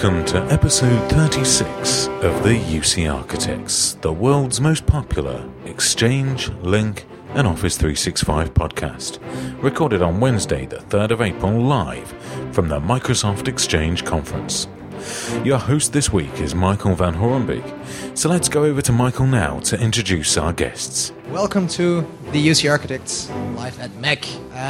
Welcome to episode 36 of the UC Architects, the world's most popular Exchange, Lync, and Office 365 podcast, recorded on Wednesday, the 3rd of April, live from the Microsoft Exchange Conference. Your host this week is Michael van Horenbeek, so let's go over to Michael now to introduce our guests. Welcome to the UC Architects, live at MEC.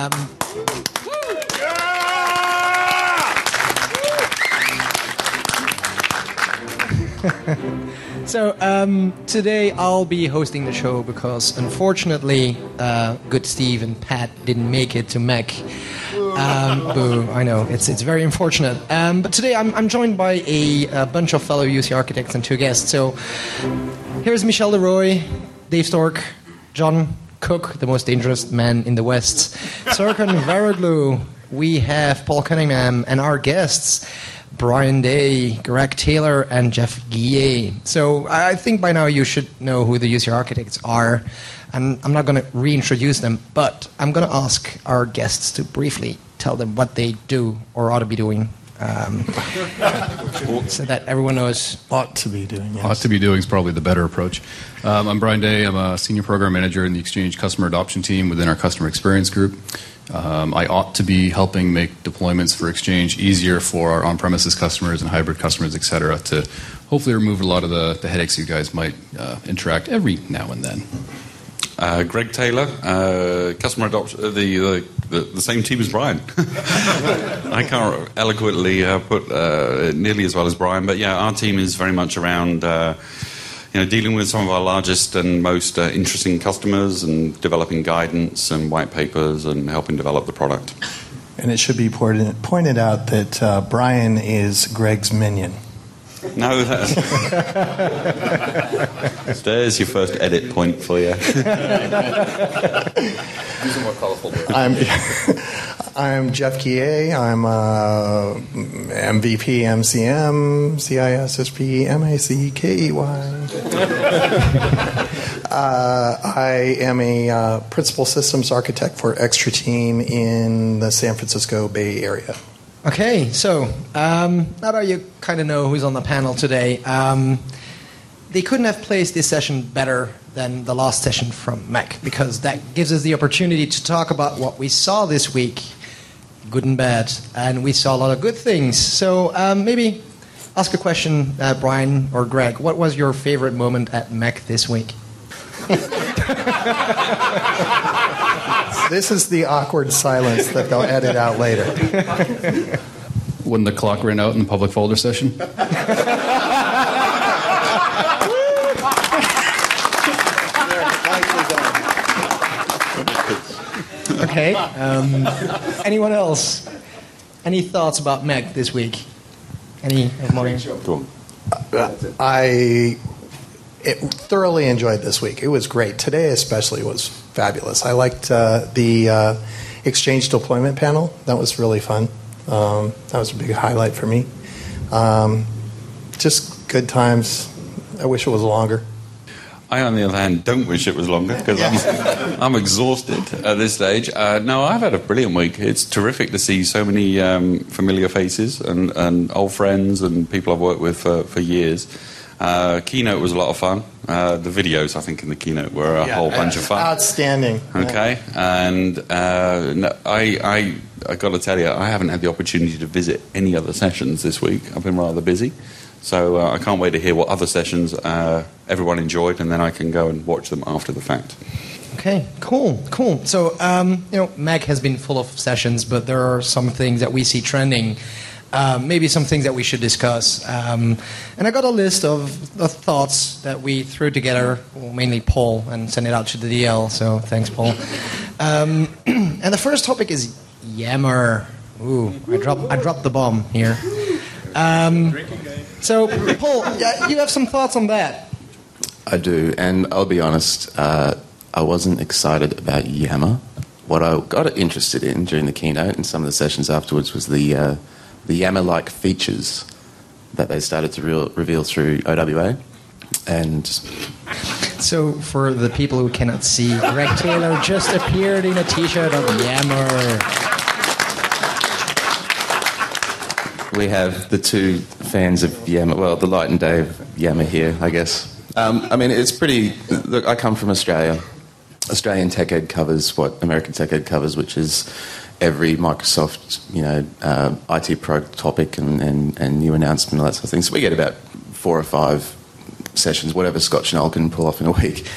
So today I'll be hosting the show because unfortunately good Steve and Pat didn't make it to MEC. Boo, I know, it's very unfortunate. But today I'm joined by a bunch of fellow UC Architects and two guests. So here's Michel Leroy, Dave Stork, John Cook, the most dangerous man in the West, Serkan Varoglu, we have Paul Cunningham, and our guests, Brian Day, Greg Taylor, and Jeff Guillet. So I think by now you should know who the UC Architects are. And I'm not going to reintroduce them, but I'm going to ask our guests to briefly tell them what they do or ought to be doing. So that everyone knows. Ought to be doing, yes. Ought to be doing is probably the better approach. I'm Brian Day. I'm a senior program manager in the Exchange customer adoption team within our customer experience group. I ought to be helping make deployments for Exchange easier for our on-premises customers and hybrid customers, et cetera, to hopefully remove a lot of the headaches you guys might interact every now and then. Greg Taylor, customer adoption, the same team as Brian. I can't eloquently put nearly as well as Brian, but yeah, our team is very much around dealing with some of our largest and most interesting customers and developing guidance and white papers and helping develop the product. And it should be pointed out that Brian is Greg's minion. No, there's your first edit point for you. Use a more colorful word. I'm Jeff Guillet. I'm MVP, MCM, CISSP, MACKEY. I am a principal systems architect for Extra Team in the San Francisco Bay Area. Okay, so now that you kind of know who's on the panel today, they couldn't have placed this session better than the last session from MEC, because that gives us the opportunity to talk about what we saw this week, good and bad, and we saw a lot of good things. So maybe ask a question, Brian or Greg. What was your favorite moment at MEC this week? This is the awkward silence that they'll edit out later. When the clock ran out in the public folder session. Okay. Anyone else? Any thoughts about MEC this week? Any of mine? I thoroughly enjoyed this week. It was great. Today especially was fabulous. I liked the Exchange deployment panel. That was really fun. That was a big highlight for me. Just good times. I wish it was longer. I, on the other hand, don't wish it was longer because I'm exhausted at this stage. No, I've had a brilliant week. It's terrific to see so many familiar faces and old friends and people I've worked with for years. Keynote was a lot of fun. The videos, I think, in the keynote were a whole bunch of fun. Outstanding. Okay, and I got to tell you, I haven't had the opportunity to visit any other sessions this week. I've been rather busy. So I can't wait to hear what other sessions everyone enjoyed, and then I can go and watch them after the fact. Okay, cool. So, MEC has been full of sessions, but there are some things that we see trending. Maybe some things that we should discuss. And I got a list of the thoughts that we threw together, well, mainly Paul, and sent it out to the DL, so thanks, Paul. And the first topic is Yammer. Ooh, I dropped the bomb here. So, Paul, you have some thoughts on that? I do, and I'll be honest, I wasn't excited about Yammer. What I got interested in during the keynote and some of the sessions afterwards was the Yammer-like features that they started to reveal through OWA. And so, for the people who cannot see, Greg Taylor just appeared in a T-shirt of Yammer. we have the two fans of Yammer, well, the Light and Day of Yammer here, I guess. I mean, it's pretty... Look, I come from Australia. Australian Tech Ed covers what American Tech Ed covers, which is every Microsoft, IT Pro topic and new announcement and all that sort of thing. So we get about 4 or 5 sessions, whatever Scott Schnell can pull off in a week.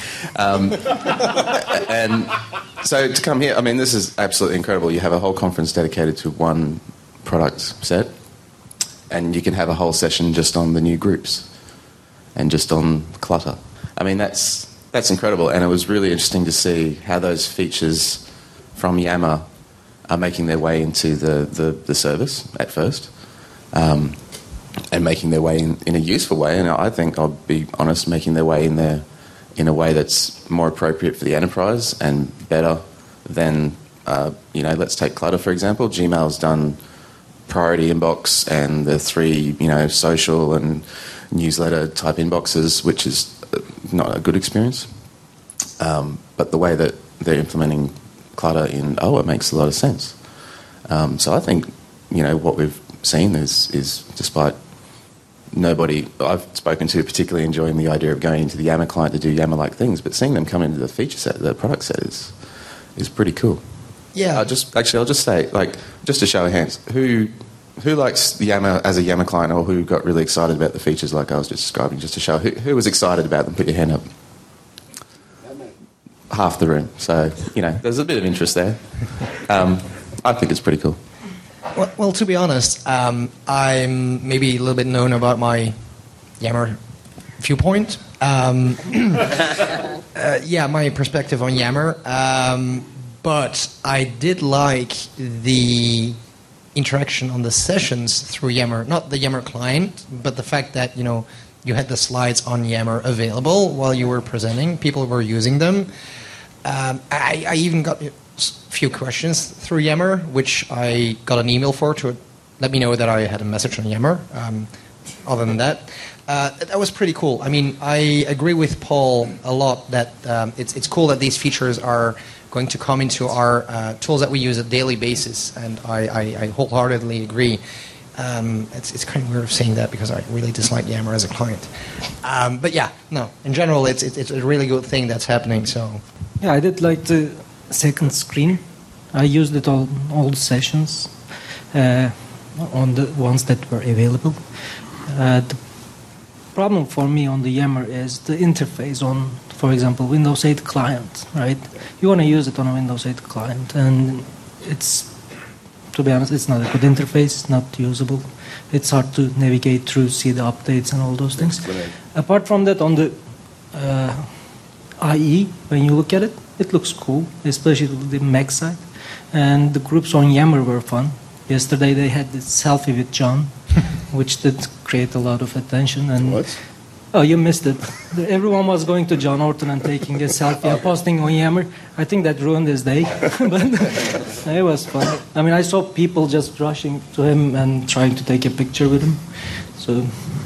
And so to come here, I mean, this is absolutely incredible. You have a whole conference dedicated to one product set, and you can have a whole session just on the new groups and just on clutter. I mean, that's incredible, and it was really interesting to see how those features from Yammer are making their way into the service at first, and making their way in a useful way. And I think, I'll be honest, making their way in there in a way that's more appropriate for the enterprise and better than, let's take clutter, for example. Gmail's done priority inbox and the 3, social and newsletter type inboxes, which is not a good experience. But the way that they're implementing clutter in OA makes a lot of sense. So I think, what we've seen is despite nobody I've spoken to particularly enjoying the idea of going into the Yammer client to do Yammer-like things, but seeing them come into the feature set, the product set is pretty cool. Yeah. I'll just say, just to show of hands, who likes the Yammer as a Yammer client, or who got really excited about the features like I was just describing, just to show who was excited about them? Put your hand up. Half the room. So, there's a bit of interest there. I think it's pretty cool. Well, to be honest, I'm maybe a little bit known about my Yammer viewpoint. My perspective on Yammer. But I did like the interaction on the sessions through Yammer, not the Yammer client, but the fact that, you had the slides on Yammer available while you were presenting. People were using them. I even got a few questions through Yammer, which I got an email for to let me know that I had a message on Yammer. Other than that, that was pretty cool. I mean, I agree with Paul a lot that it's cool that these features are going to come into our tools that we use on a daily basis, and I wholeheartedly agree. It's kind of weird of saying that because I really dislike Yammer as a client. But yeah, no, in general, it's a really good thing that's happening. So yeah, I did like the second screen. I used it on all the sessions, on the ones that were available. The problem for me on the Yammer is the interface on, for example, Windows 8 client, right? You want to use it on a Windows 8 client, and to be honest, it's not a good interface. It's not usable. It's hard to navigate through, see the updates and all those things. Apart from that, on the IE, when you look at it, it looks cool, especially the Mac side. And the groups on Yammer were fun. Yesterday they had this selfie with John, which did create a lot of attention. And what? Oh, you missed it. Everyone was going to John Orton and taking a selfie and posting on Yammer. I think that ruined his day. But it was fun. I mean, I saw people just rushing to him and trying to take a picture with him. So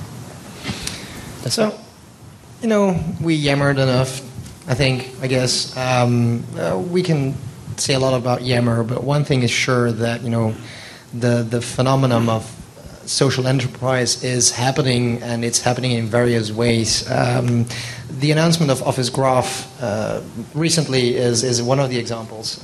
we yammered enough, I guess. We can say a lot about Yammer, but one thing is sure that, the phenomenon of social enterprise is happening, and it's happening in various ways. The announcement of Office Graph recently is one of the examples.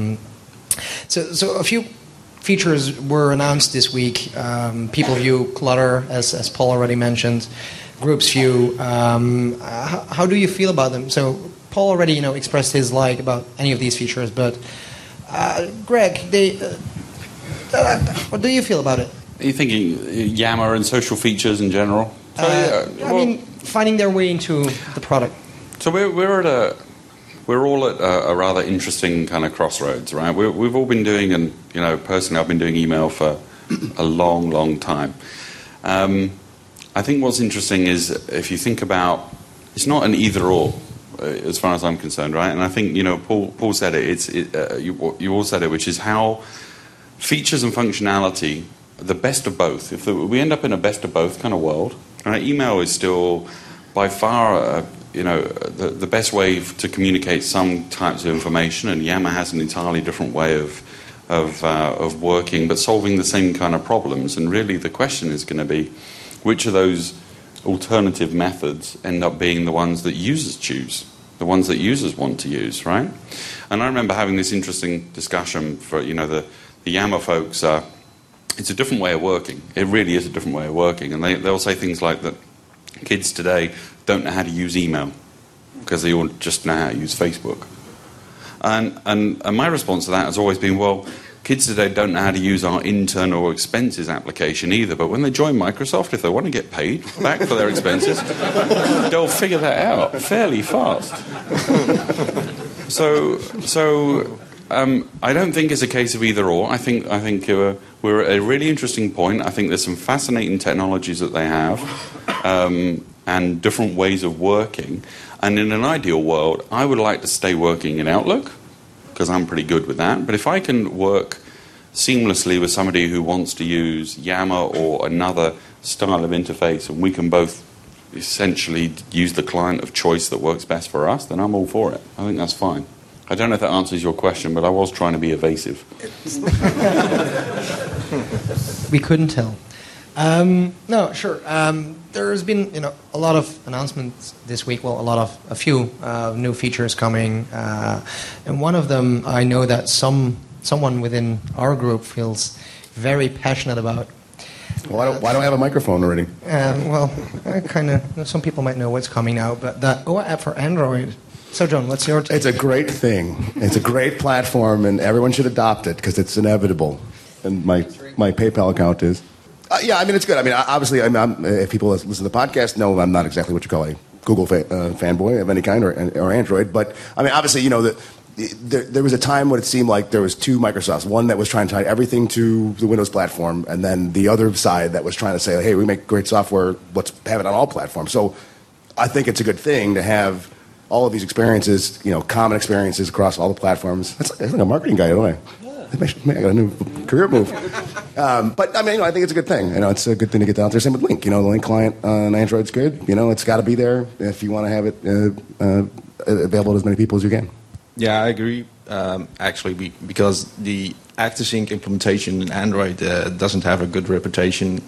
So a few features were announced this week. People View, Clutter, as Paul already mentioned, Groups View. How do you feel about them? So Paul already expressed his like about any of these features, but Greg, what do you feel about it? Are you thinking Yammer and social features in general? Finding their way into the product. So we're all at a rather interesting kind of crossroads, right? We've all been doing, and personally, I've been doing email for a long, long time. I think what's interesting is if you think about, it's not an either or, as far as I'm concerned, right? And I think Paul said it. You all said it, which is how features and functionality, the best of both. If we end up in a best of both kind of world, right? Email is still by far, the best way to communicate some types of information, and Yammer has an entirely different way of of working, but solving the same kind of problems. And really, the question is going to be, which of those alternative methods end up being the ones that users choose, the ones that users want to use, right? And I remember having this interesting discussion for, the Yammer folks. It's a different way of working. It really is a different way of working. And they'll say things like that kids today don't know how to use email because they all just know how to use Facebook. And my response to that has always been, well, kids today don't know how to use our internal expenses application either, but when they join Microsoft, if they want to get paid back for their expenses, they'll figure that out fairly fast. So I don't think it's a case of either or. I think we're at a really interesting point. I think there's some fascinating technologies that they have, and different ways of working. And in an ideal world, I would like to stay working in Outlook, because I'm pretty good with that. But if I can work seamlessly with somebody who wants to use Yammer or another style of interface, and we can both essentially use the client of choice that works best for us, then I'm all for it. I think that's fine. I don't know if that answers your question, but I was trying to be evasive. We couldn't tell. No, sure. There's been a lot of announcements this week. Well, a few new features coming, and one of them I know that someone within our group feels very passionate about. Why don't I have a microphone already? Well, I kind of. Some people might know what's coming out, but the OA app for Android. So, John, what's your take? It's a great thing. It's a great platform, and everyone should adopt it because it's inevitable. And my PayPal account is. Yeah, I mean, it's good. I mean, obviously, if people listen to the podcast know I'm not exactly what you call a Google fanboy of any kind or Android. But, I mean, obviously, there was a time when it seemed like there was two Microsofts. One that was trying to tie everything to the Windows platform, and then the other side that was trying to say, hey, we make great software, let's have it on all platforms. So I think it's a good thing to have all of these experiences, common experiences across all the platforms. That's like a marketing guy, don't I? I got a new career move. But, I mean, I think it's a good thing. It's a good thing to get out there. Same with Link. The Link client on Android's good. It's got to be there if you want to have it available to as many people as you can. Yeah, I agree, actually, because the ActiveSync implementation in Android doesn't have a good reputation.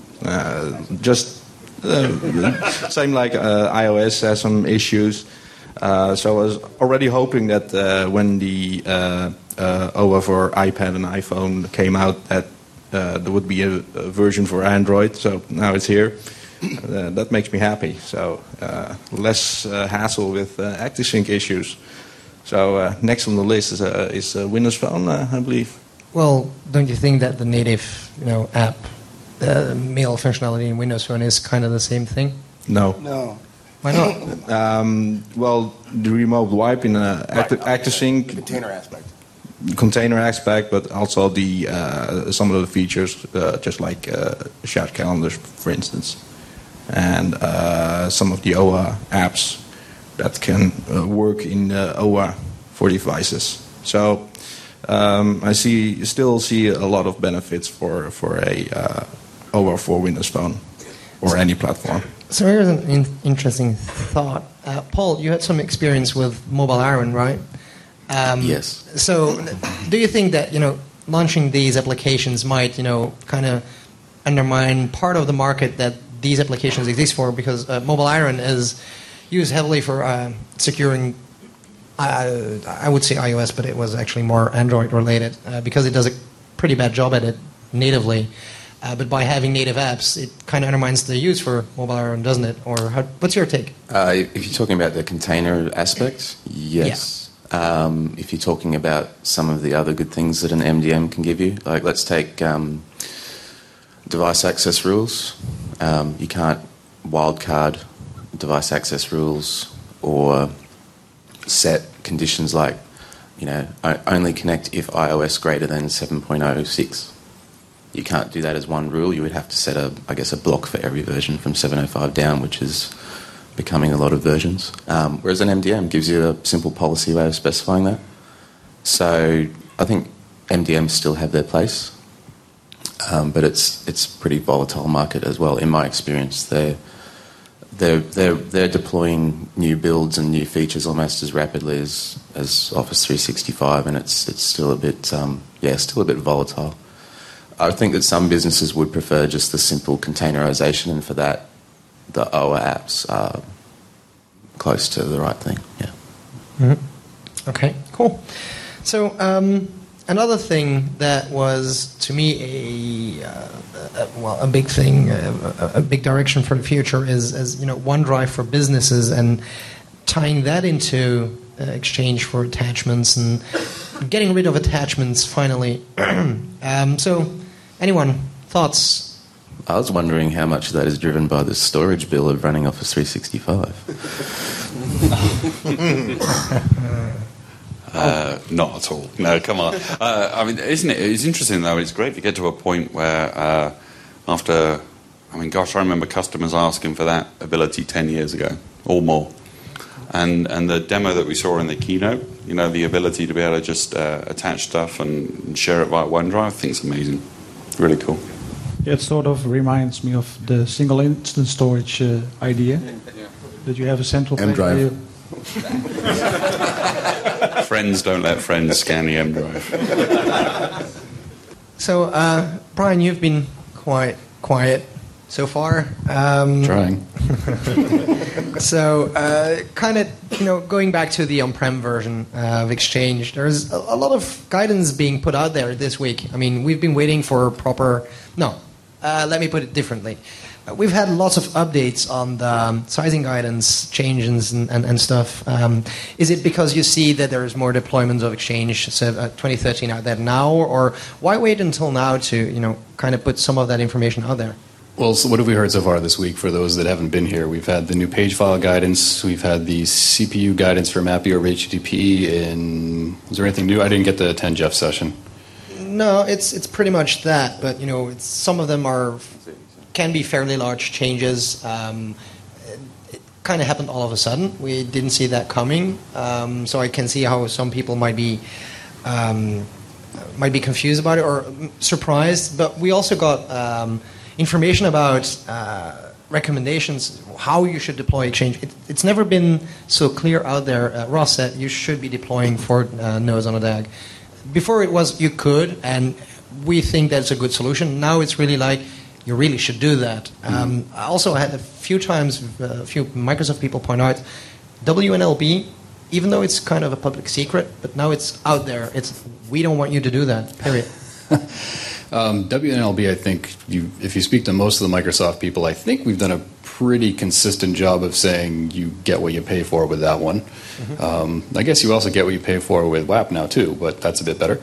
Same like iOS has some issues. So I was already hoping that when the OA for iPad and iPhone came out, that there would be a version for Android. So now it's here. That makes me happy. So less hassle with ActiveSync issues. So next on the list is Windows Phone, I believe. Well, don't you think that the native app, mail functionality in Windows Phone is kind of the same thing? No. Why not? Well, the remote wipe in ActiveSync container aspect, but also the some of the features, just like shared calendars, for instance, and some of the OA apps that can work in OA for devices. So I still see a lot of benefits for a OA for Windows Phone or any platform. So here's an interesting thought. Paul, you had some experience with Mobile Iron, right? Yes. So do you think that, launching these applications might, kind of undermine part of the market that these applications exist for? Because Mobile Iron is used heavily for securing, I would say iOS, but it was actually more Android related because it does a pretty bad job at it natively. But by having native apps, it kind of undermines the use for Mobile Iron, doesn't it? Or what's your take? If you're talking about the container aspect, yes. Yeah. If you're talking about some of the other good things that an MDM can give you, like let's take device access rules. You can't wildcard device access rules or set conditions like, only connect if iOS greater than 7.06. You can't do that as one rule. You would have to set a block for every version from 7.05 down, which is becoming a lot of versions. Whereas an MDM gives you a simple policy way of specifying that. So I think MDMs still have their place, but it's a pretty volatile market as well. In my experience, they're they're deploying new builds and new features almost as rapidly as Office 365, and it's still a bit still a bit volatile. I think that some businesses would prefer just the simple containerization, and for that, the OA apps are close to the right thing. Yeah. Mm-hmm. Okay, cool. So another thing that was to me a big thing, a big direction for the future is OneDrive for businesses, and tying that into Exchange for attachments and getting rid of attachments finally. So, anyone thoughts? I was wondering how much of that is driven by the storage bill of running Office 365. Not at all. No, come on. I mean, isn't it? It's interesting though. It's great to get to a point where after, I remember customers asking for that ability 10 years ago or more. And the demo that we saw in the keynote, the ability to be able to just attach stuff and share it via OneDrive, I think it's amazing. Really cool. It sort of reminds me of the single instance storage idea. That you have a central M drive. Friends don't let friends scan the M drive. So, Brian, you've been quite quiet so far. Trying. So, going back to the on-prem version of Exchange, there's a lot of guidance being put out there this week. I mean, we've been waiting for let me put it differently. We've had lots of updates on the sizing guidance changes and stuff. Is it because you see that there's more deployments of Exchange 2013 out there now, or why wait until now to kind of put some of that information out there? Well, so what have we heard so far this week for those that haven't been here? We've had the new page file guidance. We've had the CPU guidance for MAPI over HTTP. Is there anything new? I didn't get the 10 Jeff session. No, it's pretty much that. But some of them can be fairly large changes. It kind of happened all of a sudden. We didn't see that coming. So I can see how some people might be confused about it or surprised. But we also got information about recommendations, how you should deploy Exchange. It's never been so clear out there. Ross said you should be deploying for nodes on a DAG. Before it was you could, and we think that's a good solution. Now it's really like you really should do that. I also had a few Microsoft people point out WNLB, even though it's kind of a public secret, but now it's out there. We don't want you to do that, period. WNLB, I think, if you speak to most of the Microsoft people, I think we've done a pretty consistent job of saying you get what you pay for with that one. Mm-hmm. I guess you also get what you pay for with WAP now, too, but that's a bit better.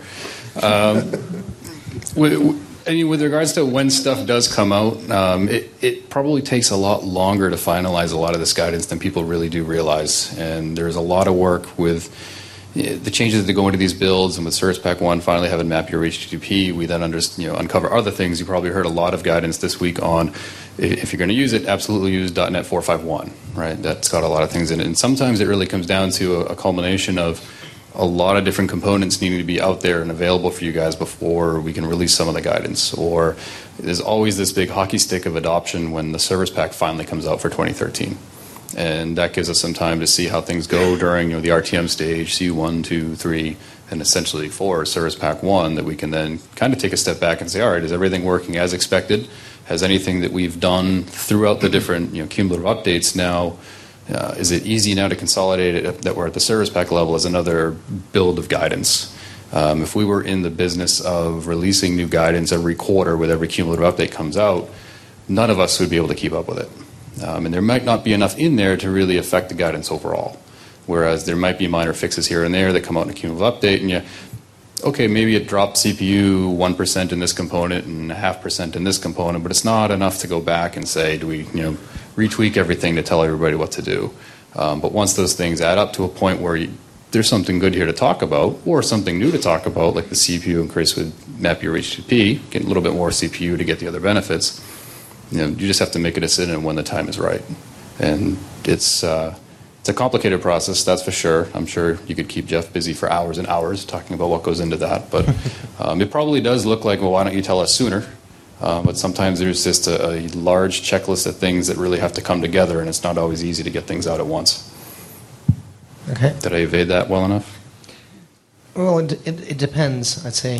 With regards to when stuff does come out, it probably takes a lot longer to finalize a lot of this guidance than people really do realize. And there's a lot of work with the changes that go into these builds, and with Service Pack 1 finally having MAPI over HTTP, we then uncover other things. You probably heard a lot of guidance this week on, if you're going to use it, absolutely use .NET 4.5.1, right? That's got a lot of things in it. And sometimes it really comes down to a culmination of a lot of different components needing to be out there and available for you guys before we can release some of the guidance. Or there's always this big hockey stick of adoption when the Service Pack finally comes out for 2013. And that gives us some time to see how things go during the RTM stage, C1, 2, 3, and essentially 4, Service Pack 1, that we can then kind of take a step back and say, all right, is everything working as expected? Has anything that we've done throughout the different cumulative updates now, is it easy now to consolidate it that we're at the Service Pack level as another build of guidance? If we were in the business of releasing new guidance every quarter with every cumulative update comes out, none of us would be able to keep up with it. And there might not be enough in there to really affect the guidance overall. Whereas there might be minor fixes here and there that come out in a cumulative update, and maybe it dropped CPU 1% in this component and 0.5% in this component, but it's not enough to go back and say, do we retweak everything to tell everybody what to do? But once those things add up to a point where there's something good here to talk about, or something new to talk about, like the CPU increase with MAPI or HTTP, get a little bit more CPU to get the other benefits. You just have to make a decision when the time is right. And it's a complicated process, that's for sure. I'm sure you could keep Jeff busy for hours and hours talking about what goes into that. But it probably does look like, well, why don't you tell us sooner? But sometimes there's just a large checklist of things that really have to come together, and it's not always easy to get things out at once. Okay. Did I evade that well enough? Well, it depends, I'd say.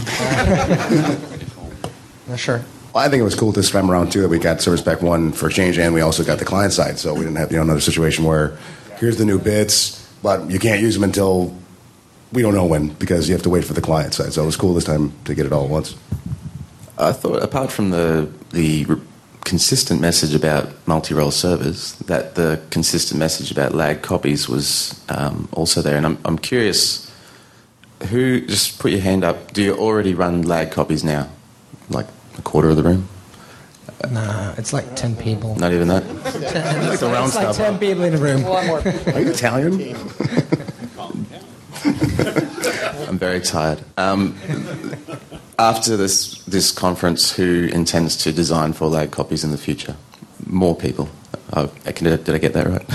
Not sure. Well, I think it was cool this time around, too, that we got Service Pack 1 for Exchange, and we also got the client side, so we didn't have another situation where here's the new bits, but you can't use them until we don't know when, because you have to wait for the client side. So it was cool this time to get it all at once. I thought, apart from the consistent message about multi-role servers, that the consistent message about lag copies was also there. And I'm curious, who, just put your hand up, do you already run lag copies now? Like a quarter of the room? Nah, it's like 10 people. Not even that? It's like 10 people in the room. Are you Italian? I'm very tired. After this conference, who intends to design for lag copies in the future? More people. Did I get that right?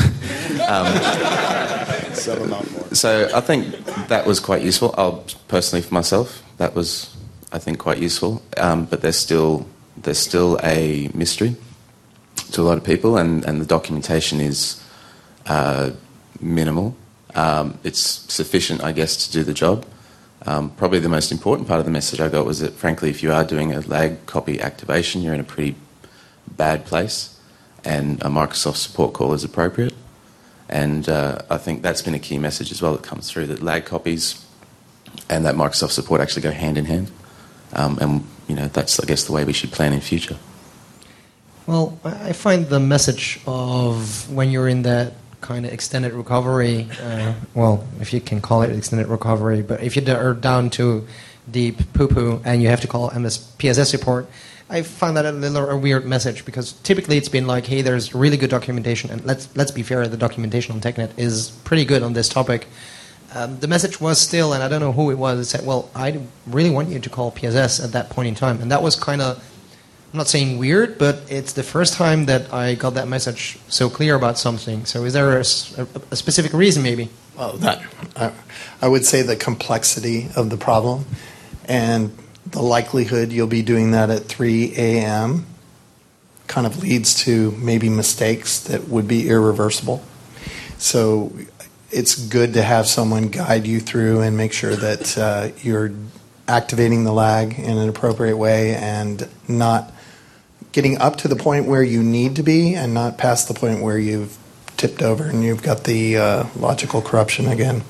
So I think that was quite useful. Personally, for myself, that was, I think, quite useful. But there's still a mystery to a lot of people, and the documentation is minimal. It's sufficient, I guess, to do the job. Probably the most important part of the message I got was that, frankly, if you are doing a lag copy activation, you're in a pretty bad place, and a Microsoft support call is appropriate. And I think that's been a key message as well that comes through, that lag copies and that Microsoft support actually go hand in hand. And, that's, I guess, the way we should plan in future. Well, I find the message of when you're in that kind of extended recovery, well, if you can call it extended recovery, but if you are down to deep poo-poo and you have to call PSS support, I find that a weird message, because typically it's been like, hey, there's really good documentation, and let's be fair, the documentation on TechNet is pretty good on this topic. The message was still, and I don't know who it was, it said, well, I really want you to call PSS at that point in time. And that was kind of, I'm not saying weird, but it's the first time that I got that message so clear about something. So is there a specific reason, maybe? Well, I would say the complexity of the problem and the likelihood you'll be doing that at 3 a.m. kind of leads to maybe mistakes that would be irreversible. So it's good to have someone guide you through and make sure that you're activating the lag in an appropriate way and not getting up to the point where you need to be and not past the point where you've tipped over and you've got the logical corruption again.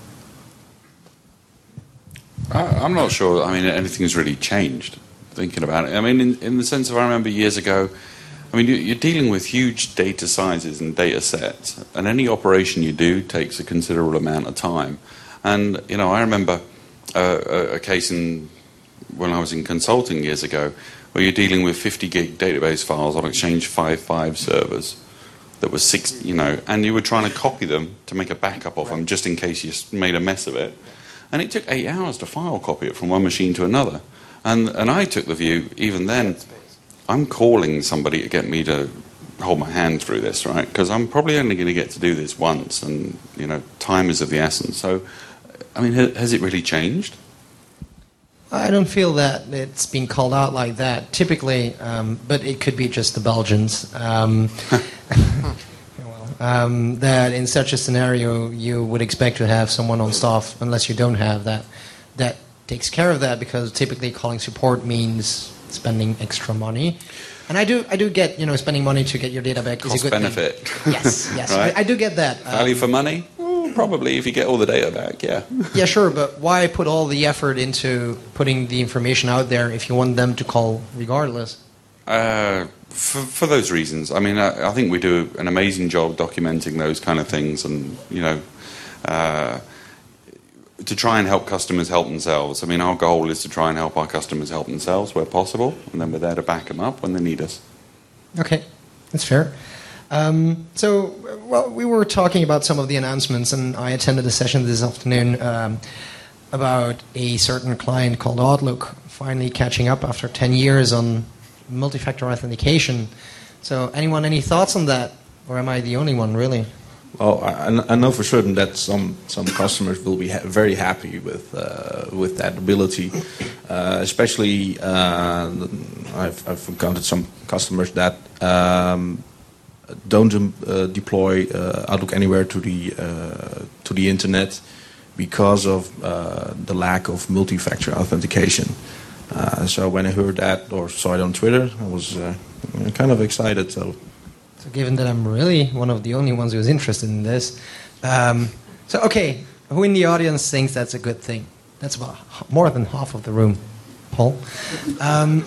I'm not sure, anything's really changed, thinking about it. In the sense of, I remember years ago, you're dealing with huge data sizes and data sets, and any operation you do takes a considerable amount of time. And, I remember a case when I was in consulting years ago, where you're dealing with 50 gig database files on Exchange 5.5 servers that was and you were trying to copy them to make a backup of them just in case you made a mess of it. And it took 8 hours to file copy it from one machine to another. And I took the view, even then, I'm calling somebody to get me to hold my hand through this, right? Because I'm probably only going to get to do this once, and, time is of the essence. So, has it really changed? I don't feel that it's been called out like that, typically, but it could be just the Belgians. That in such a scenario, you would expect to have someone on staff, unless you don't have that takes care of that, because typically calling support means spending extra money. And I do get, spending money to get your data back is a good benefit. thing. Yes. Right? I do get that. Value for money? Probably, if you get all the data back, yeah. Yeah, sure, but why put all the effort into putting the information out there if you want them to call regardless? For those reasons. I think we do an amazing job documenting those kind of things, and, to try and help customers help themselves. Our goal is to try and help our customers help themselves where possible, and then we're there to back them up when they need us. Okay, that's fair. We were talking about some of the announcements, and I attended a session this afternoon about a certain client called Outlook finally catching up after 10 years on multi-factor authentication. So, any thoughts on that? Or am I the only one, really? Well, I know for certain that some customers will be very happy with that ability. Especially, I've encountered some customers that don't deploy Outlook Anywhere to the internet because of the lack of multi-factor authentication. So when I heard that or saw it on Twitter, I was kind of excited. So given that I'm really one of the only ones who's interested in this, okay, who in the audience thinks that's a good thing? That's about more than half of the room, Paul. No,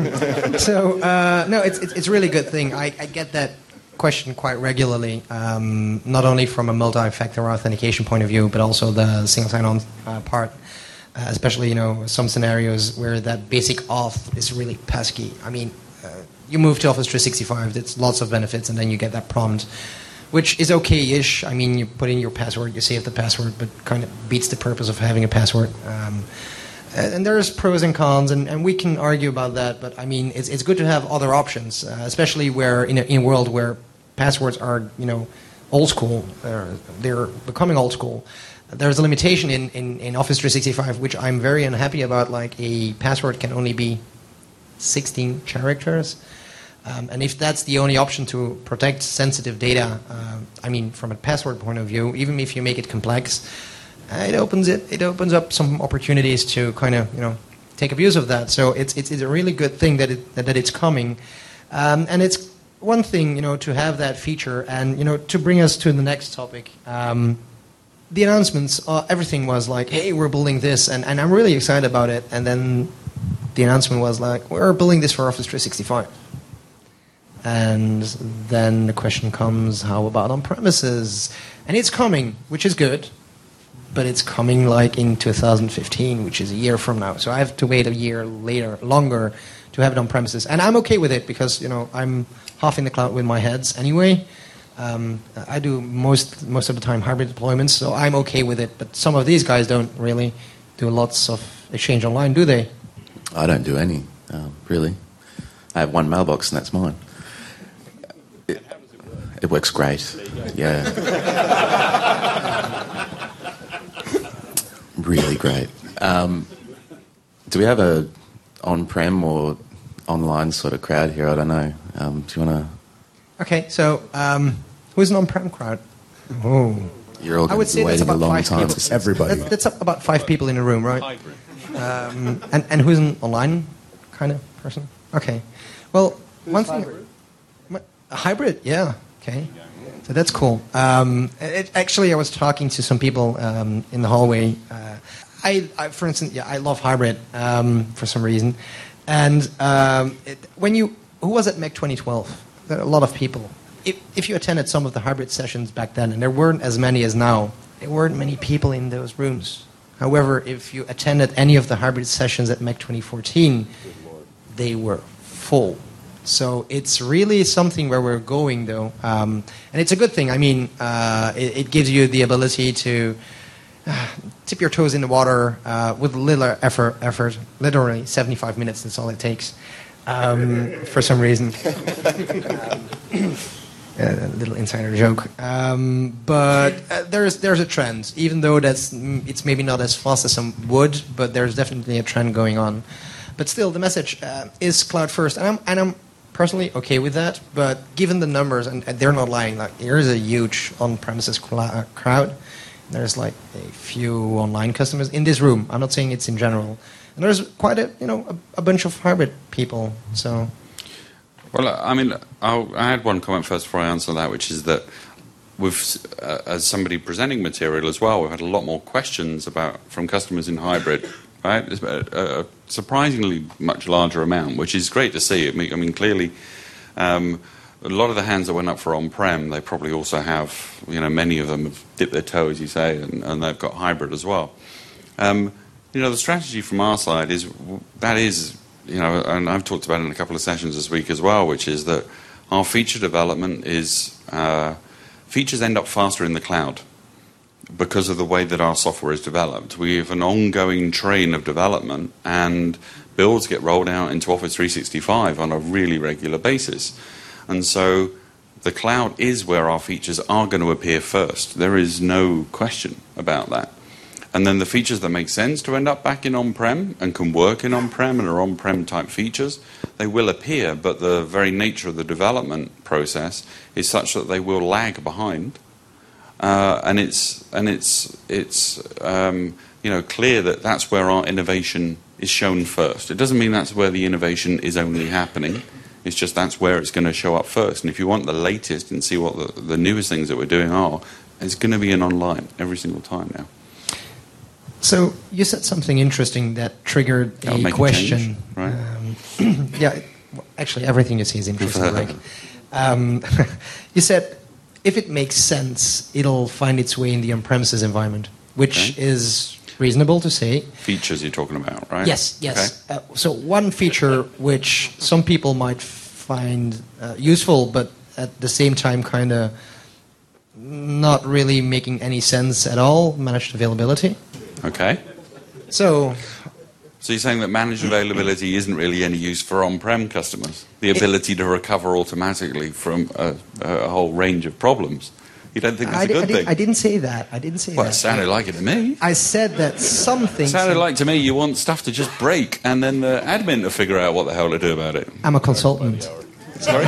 it's a really good thing. I get that question quite regularly, not only from a multi-factor authentication point of view, but also the single sign-on part. Especially, some scenarios where that basic auth is really pesky. I mean, you move to Office 365, it's lots of benefits, and then you get that prompt, which is okay-ish. I mean, you put in your password, you save the password, but kind of beats the purpose of having a password. And there's pros and cons, and we can argue about that, but I mean, it's good to have other options, especially where in a world where passwords are, old school, they're becoming old school. There's a limitation in Office 365, which I'm very unhappy about, like a password can only be 16 characters. And if that's the only option to protect sensitive data, I mean, from a password point of view, even if you make it complex, it opens up some opportunities to kind of, take abuse of that. So it's a really good thing that it's coming. And it's one thing, to have that feature and, to bring us to the next topic. The announcements, everything was like, hey, we're building this, and I'm really excited about it. And then the announcement was like, we're building this for Office 365. And then the question comes, how about on-premises? And it's coming, which is good, but it's coming like in 2015, which is a year from now. So I have to wait a year longer to have it on-premises. And I'm okay with it because, I'm half in the cloud with my heads anyway. I do most of the time hybrid deployments, so I'm okay with it. But some of these guys don't really do lots of Exchange Online, do they? I don't do any, really. I have one mailbox, and that's mine. It works great. Yeah. Really great. Do we have a on-prem or online sort of crowd here? I don't know. Do you want to... Okay, so who's an on-prem crowd? Oh. You're all going to be waiting a long time. Everybody. That's about 5 people in a room, right? And who's an online kind of person? Okay. Well, one thing... A hybrid, yeah. Okay. So that's cool. Actually, I was talking to some people in the hallway. For instance, I love hybrid for some reason. And who was at MEC 2012? There are a lot of people. If you attended some of the hybrid sessions back then, and there weren't as many as now, there weren't many people in those rooms. However, if you attended any of the hybrid sessions at MEC 2014, they were full. So it's really something where we're going, though. And it's a good thing. I mean, it gives you the ability to tip your toes in the water with little effort. Literally 75 minutes, that's all it takes. For some reason. A little insider joke. But there's a trend, even though it's maybe not as fast as some would, but there's definitely a trend going on. But still, the message is cloud first, and I'm personally okay with that. But given the numbers, and they're not lying, like there is a huge on-premises crowd. There's like a few online customers in this room. I'm not saying it's in general. And there's quite a bunch of hybrid people. So, well, I mean, I had one comment first before I answer that, which is that as somebody presenting material as well, we've had a lot more questions from customers in hybrid. Right, it's a surprisingly much larger amount, which is great to see. I mean, clearly, a lot of the hands that went up for on-prem, they probably also have, many of them have dipped their toe, as you say, and they've got hybrid as well. The strategy from our side is, and I've talked about it in a couple of sessions this week as well, which is that our feature development is, features end up faster in the cloud because of the way that our software is developed. We have an ongoing train of development, and builds get rolled out into Office 365 on a really regular basis. And so The cloud is where our features are going to appear first. There is no question about that. And then the features that make sense to end up back in on-prem and can work in on-prem and are on-prem type features, they will appear, but the very nature of the development process is such that they will lag behind. And it's clear that that's where our innovation is shown first. It doesn't mean that's where the innovation is only happening. It's just that's where it's going to show up first. And if you want the latest and see what the newest things that we're doing are, it's going to be in online every single time now. So you said something interesting that triggered a question. Right? Yeah, actually everything you say is interesting. Like, you said if it makes sense, it'll find its way in the on-premises environment, which is reasonable to say. Features you're talking about, right? Yes. Okay. So one feature which some people might find useful, but at the same time kind of not really making any sense at all, managed availability. Okay. So you're saying that managed availability isn't really any use for on-prem customers? The ability to recover automatically from a whole range of problems? You don't think that's a good thing? I didn't say that. Well, it sounded like it to me. I said that some things... It sounded like to me you want stuff to just break and then the admin to figure out what the hell to do about it. I'm a consultant. Sorry?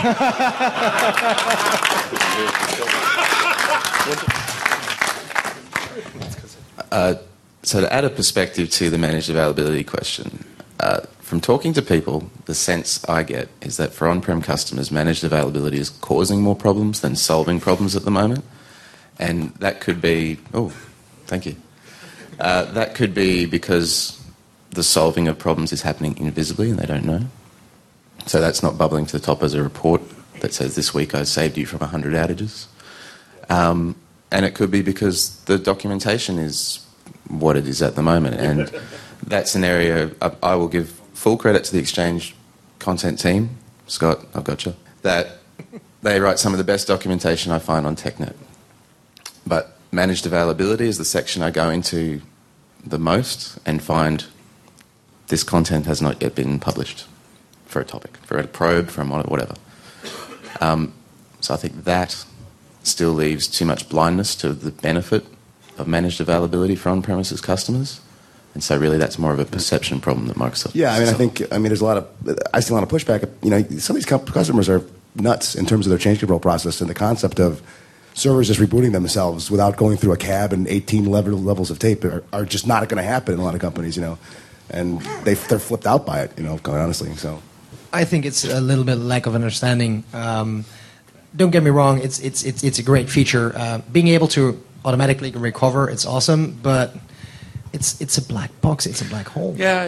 So to add a perspective to the managed availability question, from talking to people, the sense I get is that for on-prem customers, managed availability is causing more problems than solving problems at the moment. And that could be... Oh, thank you. That could be because the solving of problems is happening invisibly and they don't know. So that's not bubbling to the top as a report that says, this week I saved you from 100 outages. And it could be because the documentation is what it is at the moment. And that's an area I will give full credit to the Exchange content team. Scott, I've got you. That they write some of the best documentation I find on TechNet. But managed availability is the section I go into the most and find this content has not yet been published for a topic, for a probe, from whatever. So I think that still leaves too much blindness to the benefit of managed availability for on-premises customers. And so really that's more of a perception problem that Microsoft... Yeah, I mean, there's a lot of... I see a lot of pushback. You know, some of these customers are nuts in terms of their change control process and the concept of servers just rebooting themselves without going through a cab and 18 levels of tape are just not going to happen in a lot of companies, you know. And they're flipped out by it, you know, quite honestly. So I think it's a little bit lack of understanding. Don't get me wrong, it's a great feature. Being able to automatically recover, it's awesome, but it's a black box, it's a black hole. Yeah,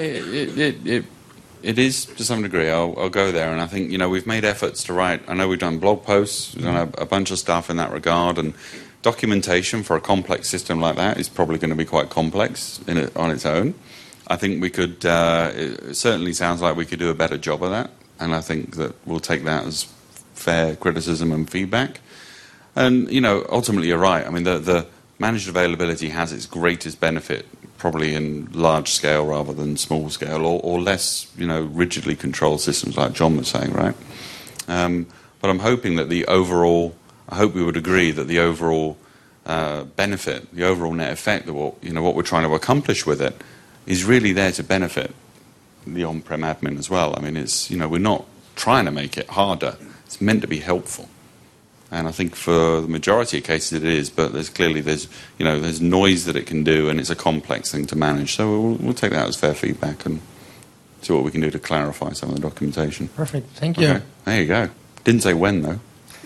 it is to some degree. I'll go there, and I think, you know, we've made efforts to write. I know we've done blog posts, we've done a bunch of stuff in that regard, and documentation for a complex system like that is probably going to be quite complex on its own. I think we could. It certainly sounds like we could do a better job of that, and I think that we'll take that as fair criticism and feedback. And, you know, ultimately you're right. I mean, the managed availability has its greatest benefit probably in large scale rather than small scale, or less, you know, rigidly controlled systems like John was saying, right? But I'm hoping that I hope we would agree that the overall benefit, the overall net effect of what we're trying to accomplish with it is really there to benefit the on-prem admin as well. I mean, it's, you know, we're not trying to make it harder. It's meant to be helpful. And I think for the majority of cases it is, but there's noise that it can do, and it's a complex thing to manage. So we'll take that as fair feedback and see what we can do to clarify some of the documentation. Perfect. Thank you. Okay. There you go. Didn't say when, though.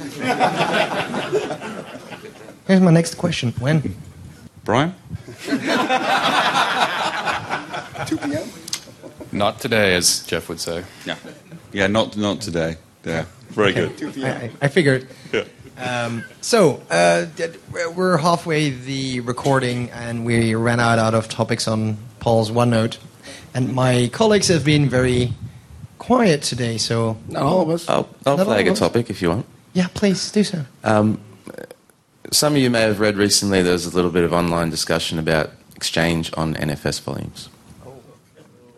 Here's my next question. When? Brian? 2 p.m.? Not today, as Jeff would say. Yeah, not today. Yeah, very good. I figured. Yeah. So we're halfway the recording, and we ran out of topics on Paul's OneNote, and my colleagues have been very quiet today. So not all of us. I'll flag a topic if you want. Yeah, please do so. Some of you may have read recently there was a little bit of online discussion about Exchange on NFS volumes.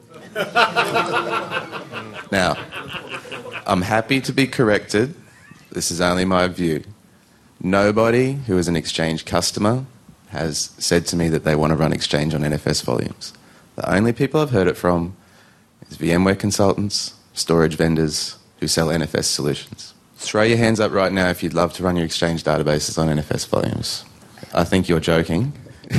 Now, I'm happy to be corrected this is only my view, nobody who is an Exchange customer has said to me that they want to run Exchange on NFS volumes. The only people I've heard it from is VMware consultants, storage vendors who sell NFS solutions. Throw your hands up right now if you'd love to run your Exchange databases on NFS volumes. I think you're joking.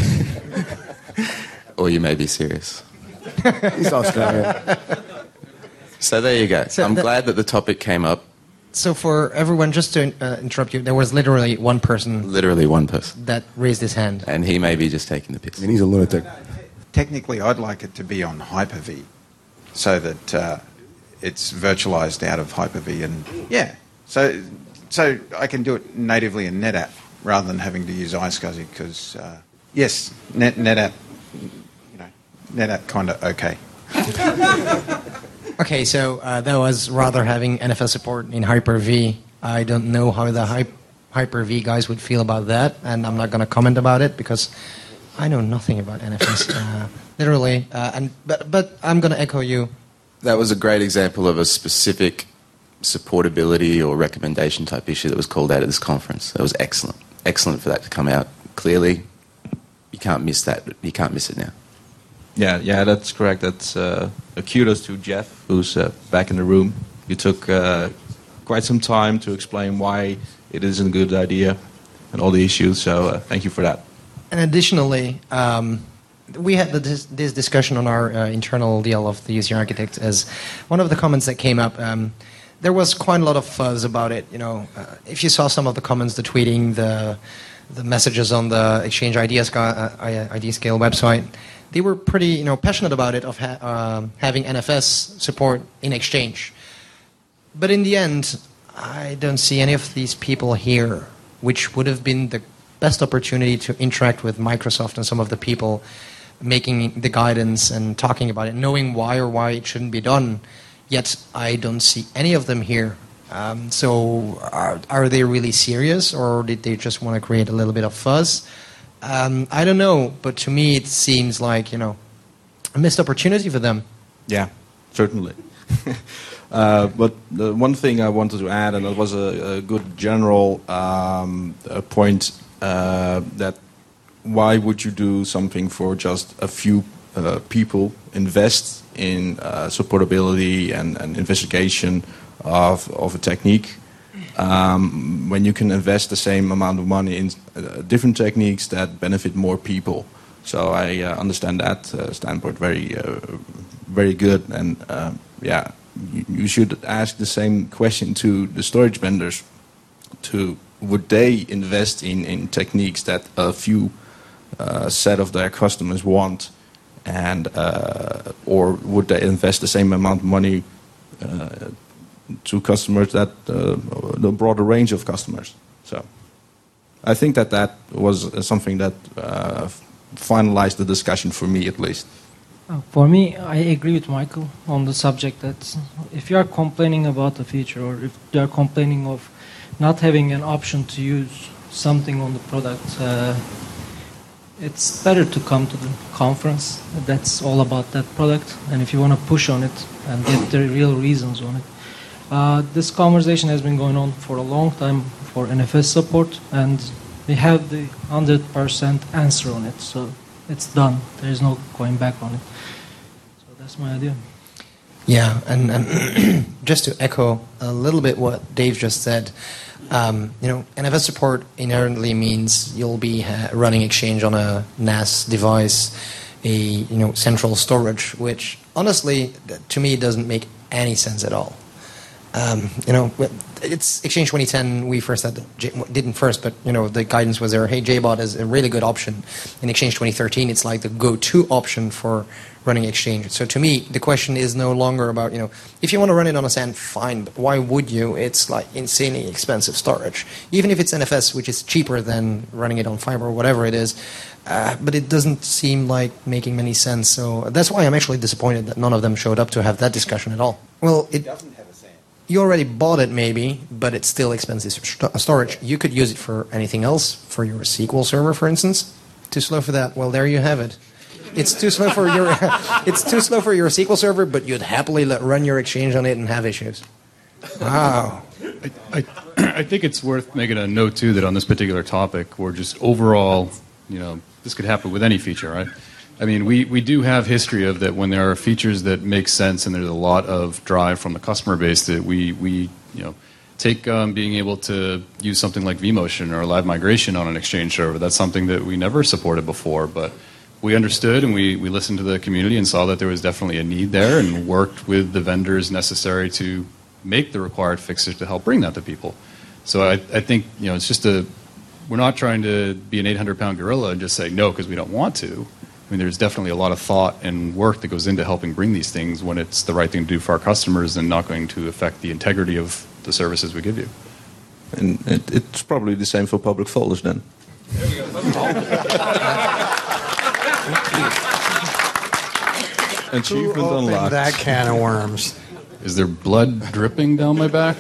Or you may be serious. He's Australian. So there you go. So I'm glad that the topic came up. So for everyone, just to interrupt you, there was literally one person Literally one person. that raised his hand. And he may be just taking the piss. I mean, he's a lunatic. Technically, I'd like it to be on Hyper-V so that it's virtualized out of Hyper-V. And yeah, so I can do it natively in NetApp rather than having to use iSCSI because, yes, NetApp, NetApp kind of okay. Okay, so that was rather having NFS support in Hyper-V. I don't know how the Hyper-V guys would feel about that, and I'm not going to comment about it because I know nothing about NFS, literally. But I'm going to echo you. That was a great example of a specific supportability or recommendation type issue that was called out at this conference. That was excellent. Excellent for that to come out. Clearly, you can't miss that. You can't miss it now. Yeah, that's correct. That's a kudos to Jeff, who's back in the room. You took quite some time to explain why it isn't a good idea and all the issues, so thank you for that. And additionally, we had this discussion on our internal deal of the UC Architect as one of the comments that came up. There was quite a lot of fuzz about it. If you saw some of the comments, the tweeting, the messages on the Exchange IdeaScale website, they were pretty, passionate about it of having NFS support in Exchange. But in the end, I don't see any of these people here, which would have been the best opportunity to interact with Microsoft and some of the people making the guidance and talking about it, knowing why it shouldn't be done. Yet I don't see any of them here. So are they really serious, or did they just want to create a little bit of fuzz? I don't know, but to me it seems like, a missed opportunity for them. Yeah, certainly. But the one thing I wanted to add, and it was a good general point, that why would you do something for just a few people, invest in supportability and investigation of a technique, when you can invest the same amount of money in different techniques that benefit more people. So I understand that standpoint very good. And you should ask the same question to the storage vendors. Would they invest in techniques that a few set of their customers want, and or would they invest the same amount of money to customers that the broader range of customers? So I think that was something that finalized the discussion for me, at least. For me, I agree with Michael on the subject that if you are complaining about a feature, or if you are complaining of not having an option to use something on the product, it's better to come to the conference that's all about that product, and if you want to push on it and get the real reasons on it. This conversation has been going on for a long time for NFS support, and we have the 100% answer on it, so it's done. There is no going back on it. So that's my idea. Yeah, and just to echo a little bit what Dave just said, NFS support inherently means you'll be running Exchange on a NAS device, a central storage, which honestly, to me, doesn't make any sense at all. It's Exchange 2010. We first had didn't first, but the guidance was there. Hey, JBOD is a really good option. In Exchange 2013, it's like the go-to option for running Exchange. So to me, the question is no longer about if you want to run it on a SAN, fine. But why would you? It's like insanely expensive storage, even if it's NFS, which is cheaper than running it on fiber or whatever it is. But it doesn't seem like making many sense. So that's why I'm actually disappointed that none of them showed up to have that discussion at all. Well, it doesn't have a SAN. You already bought it, maybe, but it's still expensive storage. You could use it for anything else, for your SQL server, for instance. Too slow for that. Well, there you have it. It's too slow for your SQL server, but you'd happily run your Exchange on it and have issues. Wow. I think it's worth making a note, too, that on this particular topic, we're just overall, this could happen with any feature, right? I mean, we do have history of that when there are features that make sense and there's a lot of drive from the customer base that we take being able to use something like vMotion or live migration on an Exchange server. That's something that we never supported before, but we understood and we listened to the community and saw that there was definitely a need there and worked with the vendors necessary to make the required fixes to help bring that to people. So I think, it's just we're not trying to be an 800-pound gorilla and just say no because we don't want to. I mean, there's definitely a lot of thought and work that goes into helping bring these things when it's the right thing to do for our customers and not going to affect the integrity of the services we give you. And it's probably the same for public folders then. Achievement Who opened unlocked. that can of worms? Is there blood dripping down my back?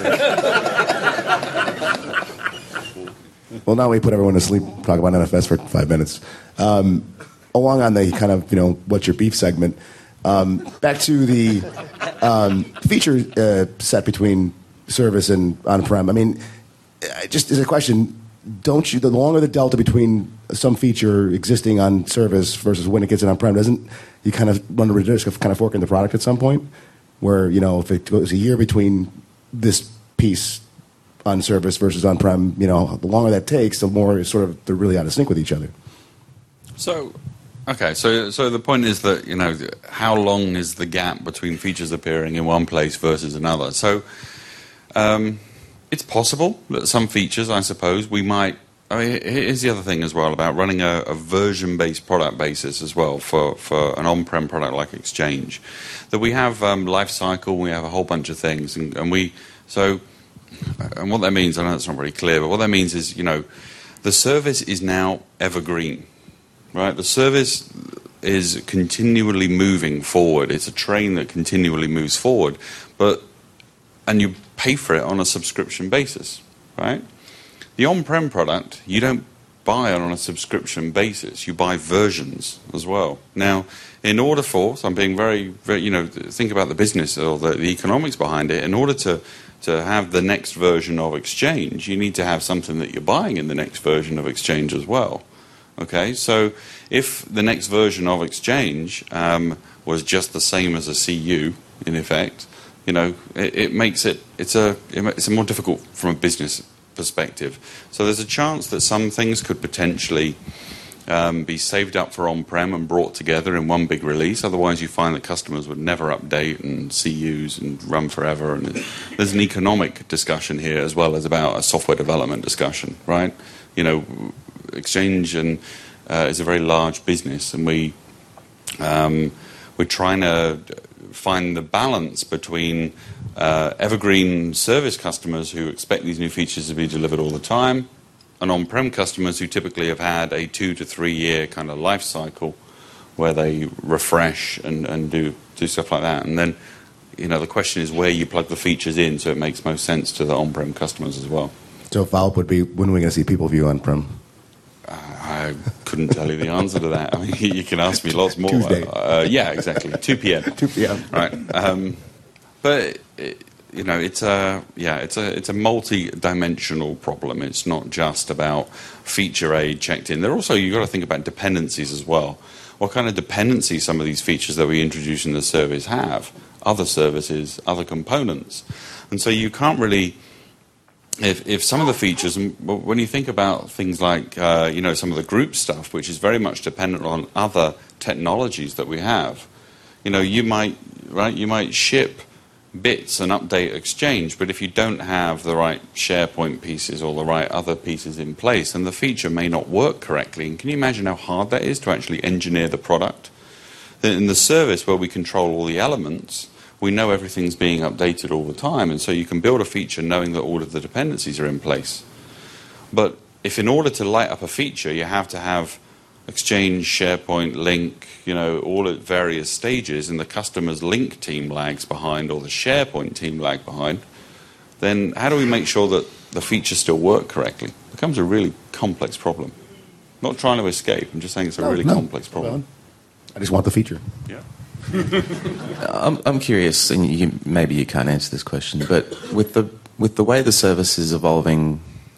Well, now we put everyone to sleep, talk about NFS for 5 minutes. Along on the kind of, what's your beef segment, back to the feature set between service and on-prem. I mean, just as a question, the longer the delta between some feature existing on service versus when it gets in on-prem, doesn't you kind of run the risk of kind of forking the product at some point? Where, if it goes a year between this piece on service versus on-prem, the longer that takes, the more they're really out of sync with each other. So the point is that, how long is the gap between features appearing in one place versus another? So it's possible that some features, I suppose, we might... here's the other thing as well about running a version-based product basis as well for an on-prem product like Exchange. That we have lifecycle, we have a whole bunch of things, and what that means, I know it's not very clear, but what that means is, the service is now evergreen. Right, the service is continually moving forward. It's a train that continually moves forward, and you pay for it on a subscription basis, right? The on-prem product, you don't buy it on a subscription basis. You buy versions as well. Now, in order so I'm being very, very, think about the business or the economics behind it. In order to have the next version of Exchange, you need to have something that you're buying in the next version of Exchange as well. Okay, so if the next version of Exchange was just the same as a CU, in effect, it makes it's more difficult from a business perspective. So there's a chance that some things could potentially be saved up for on-prem and brought together in one big release. Otherwise, you find that customers would never update and CUs and run forever. And there's an economic discussion here as well as about a software development discussion, right? Exchange is a very large business, and we're trying to find the balance between evergreen service customers who expect these new features to be delivered all the time, and on-prem customers who typically have had a 2 to 3 year kind of life cycle where they refresh and do stuff like that. And then, the question is where you plug the features in so it makes most sense to the on-prem customers as well. So follow-up would be, when are we going to see people view on-prem? I couldn't tell you the answer to that. I mean, you can ask me lots more. Tuesday. Yeah, exactly. 2 p.m. 2 p.m. Right. But it's a multi-dimensional problem. It's not just about feature age checked in. You've got to think about dependencies as well. What kind of dependencies some of these features that we introduce in the service have? Other services, other components, and so you can't really. If some of the features, when you think about things like some of the group stuff, which is very much dependent on other technologies that we have, you might ship bits and update Exchange, but if you don't have the right SharePoint pieces or the right other pieces in place, then the feature may not work correctly. And can you imagine how hard that is to actually engineer the product? In the service where we control all the elements, we know everything's being updated all the time, and so you can build a feature knowing that all of the dependencies are in place. But if in order to light up a feature, you have to have Exchange, SharePoint, Link, all at various stages, and the customer's Link team lags behind or the SharePoint team lag behind, then how do we make sure that the features still work correctly? It becomes a really complex problem. I'm not trying to escape, I'm just saying it's a really complex problem. I just want the feature. Yeah. I'm curious, and maybe you can't answer this question, but with the with the way the service is evolving,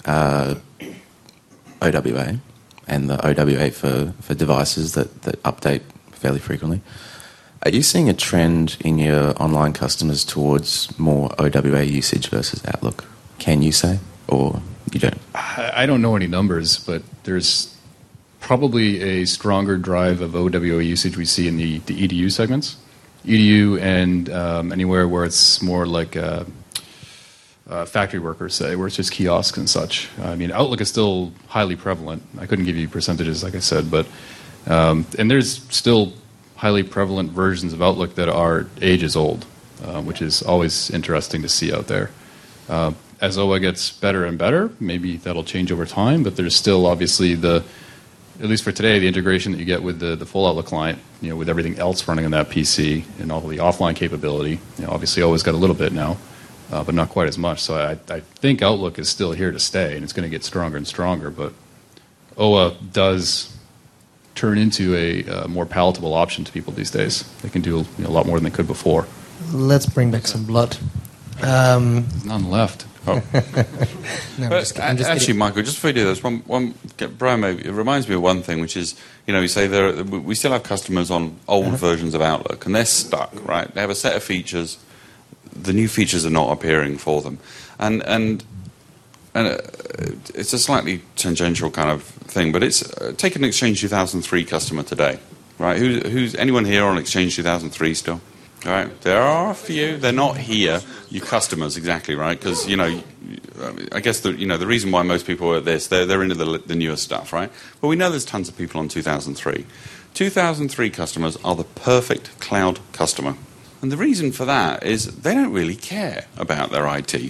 OWA and the OWA for devices that update fairly frequently, are you seeing a trend in your online customers towards more OWA usage versus Outlook? Can you say, or you don't? I don't know any numbers, but there's probably a stronger drive of OWA usage we see in the EDU segments. EDU and anywhere where it's more like factory workers, say, where it's just kiosks and such. I mean, Outlook is still highly prevalent. I couldn't give you percentages, like I said, but and there's still highly prevalent versions of Outlook that are ages old, which is always interesting to see out there. As OWA gets better and better, maybe that'll change over time, but there's still obviously at least for today, the integration that you get with the full Outlook client, with everything else running on that PC and all the offline capability, obviously OWA's got a little bit now, but not quite as much. So I think Outlook is still here to stay, and it's going to get stronger and stronger, but OWA does turn into a more palatable option to people these days. They can do a lot more than they could before. Let's bring back some blood. There's none left. Oh. No, I'm just actually, kidding. Michael, just before you do this, Brian, it reminds me of one thing, which is, you say we still have customers on old versions of Outlook, and they're stuck, right? They have a set of features. The new features are not appearing for them, and it's a slightly tangential kind of thing, but it's take an Exchange 2003 customer today, right? Who's anyone here on Exchange 2003 still? All right, there are a few. They're not here. Your customers, exactly right, because I guess the reason why most people are at this, they're into the newer stuff, right? But we know there's tons of people on 2003. 2003 customers are the perfect cloud customer, and the reason for that is they don't really care about their IT.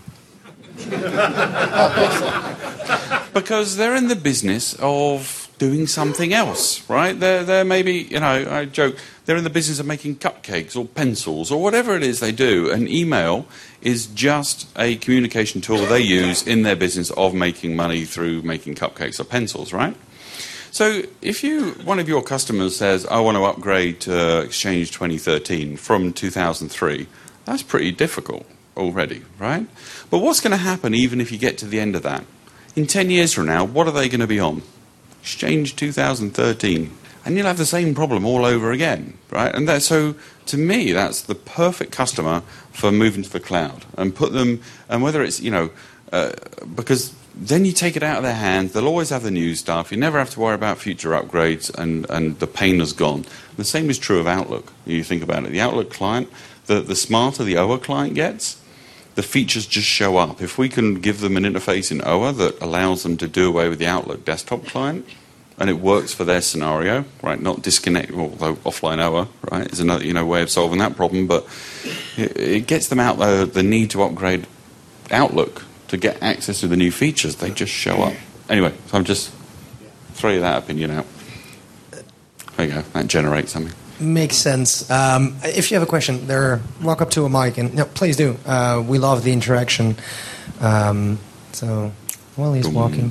Because they're in the business of doing something else, right? They're maybe, I joke, they're in the business of making cupcakes or pencils or whatever it is they do, and email is just a communication tool they use in their business of making money through making cupcakes or pencils, right? So if one of your customers says, I want to upgrade to Exchange 2013 from 2003, that's pretty difficult already, right? But what's going to happen even if you get to the end of that? In 10 years from now, what are they going to be on? Exchange 2013. And you'll have the same problem all over again, right? And so, to me, that's the perfect customer for moving to the cloud. And put them, and whether it's, because then you take it out of their hands, they'll always have the new stuff, you never have to worry about future upgrades, and the pain is gone. The same is true of Outlook. You think about it. The Outlook client, the smarter the OWA client gets, the features just show up. If we can give them an interface in OWA that allows them to do away with the Outlook desktop client, and it works for their scenario, right? Not disconnect, although offline OWA, right, is another way of solving that problem. But it gets them out the need to upgrade Outlook to get access to the new features. They just show up. Anyway, so I'm just throwing that opinion out. There you go. That generates something. Makes sense. If you have a question, walk up to a mic and please do. We love the interaction. So while he's walking,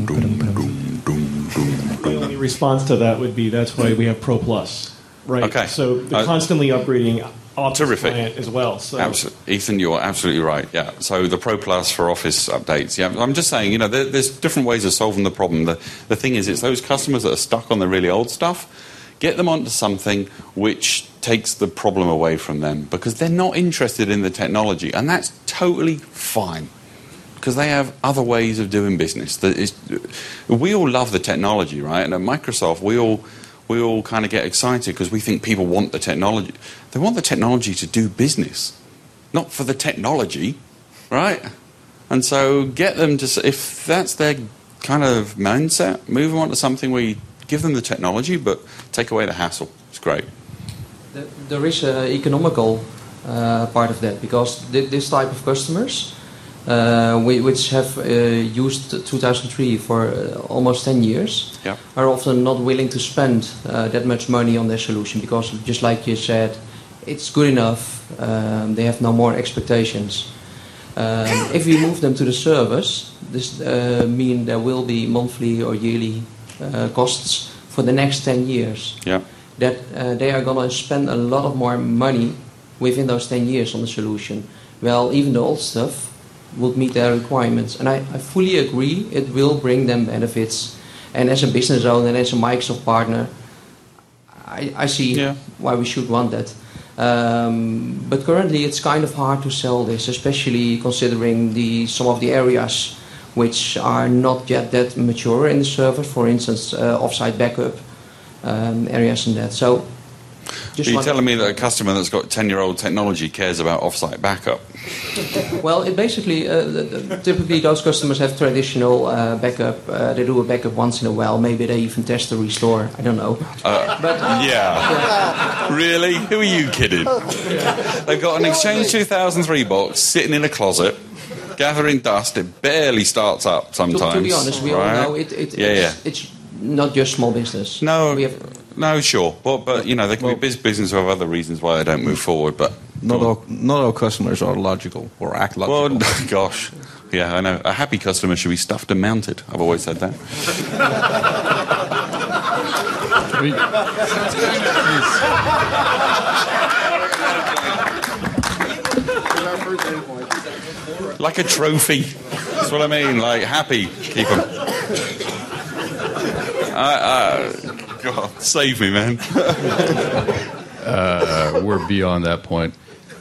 my only response to that would be that's why we have Pro Plus, right? Okay. So the constantly upgrading Office terrific client as well. So. Absolutely. Ethan, you're absolutely right. Yeah. So the Pro Plus for Office updates. Yeah. I'm just saying, there's different ways of solving the problem. The thing is, it's those customers that are stuck on the really old stuff. Get them onto something which takes the problem away from them because they're not interested in the technology, and that's totally fine because they have other ways of doing business. We all love the technology, right? And at Microsoft, we all kind of get excited because we think people want the technology. They want the technology to do business, not for the technology, right? And so get them to, if that's their kind of mindset, move them on to something where you give them the technology, but take away the hassle. It's great. There is an economical part of that because this type of customers, which have used 2003 for almost 10 years, are often not willing to spend that much money on their solution because, just like you said, it's good enough. They have no more expectations. If we move them to the service, this means there will be monthly or yearly costs for the next 10 years. Yeah. That they are going to spend a lot of more money within those 10 years on the solution. Well, even the old stuff would meet their requirements. And I fully agree it will bring them benefits. And as a business owner and as a Microsoft partner, I see why we should want that. But currently it's kind of hard to sell this, especially considering some of the areas which are not yet that mature in the server, for instance, offsite backup areas and that. So, are you telling me that a customer that's got 10-year-old technology cares about offsite backup? Well, it basically, typically those customers have traditional backup. They do a backup once in a while. Maybe they even test a restore. I don't know. Really? Who are you kidding? They've got an Exchange 2003 box sitting in a closet, gathering dust. It barely starts up sometimes. To be honest, we all know it's not just small business. No, sure, but you know, there can be business or other reasons why they don't move forward. But not all customers are logical or act logical. Well, gosh, yeah, I know. A happy customer should be stuffed and mounted. I've always said that. Like a trophy. That's what I mean. Like happy, keep them. God, save me, man. We're beyond that point.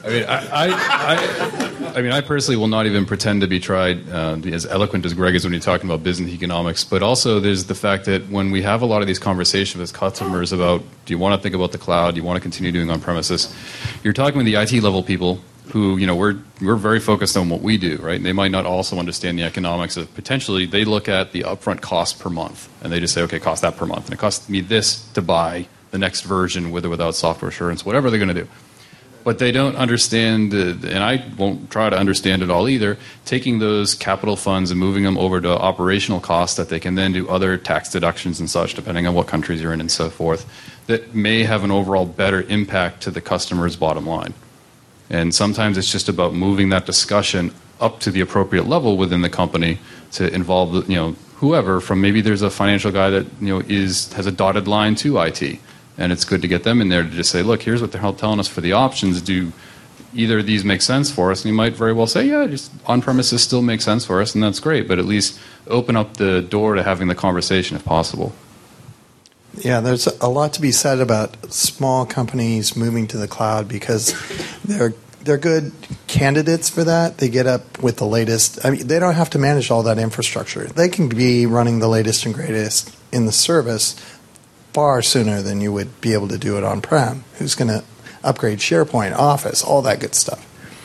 I mean, I personally will not even pretend to be tried as eloquent as Greg is when he's talking about business economics. But also, there's the fact that when we have a lot of these conversations with customers about, do you want to think about the cloud? Do you want to continue doing on premises? You're talking with the IT level people who, you know, we're very focused on what we do, right? And they might not also understand the economics of potentially they look at the upfront cost per month and they just say, okay, cost that per month, and it costs me this to buy the next version with or without software assurance, whatever they're going to do. But they don't understand, and I won't try to understand it all either, taking those capital funds and moving them over to operational costs that they can then do other tax deductions and such, depending on what countries you're in and so forth, that may have an overall better impact to the customer's bottom line. And sometimes it's just about moving that discussion up to the appropriate level within the company to involve, you know, whoever. From maybe there's a financial guy that, you know, has a dotted line to IT, and it's good to get them in there to just say, look, here's what they're telling us for the options. Do either of these make sense for us? And you might very well say, yeah, just on-premises still makes sense for us, and that's great. But at least open up the door to having the conversation if possible. Yeah, there's a lot to be said about small companies moving to the cloud because they're good candidates for that. They get up with the latest. I mean, they don't have to manage all that infrastructure. They can be running the latest and greatest in the service far sooner than you would be able to do it on-prem. Who's going to upgrade SharePoint, Office, all that good stuff?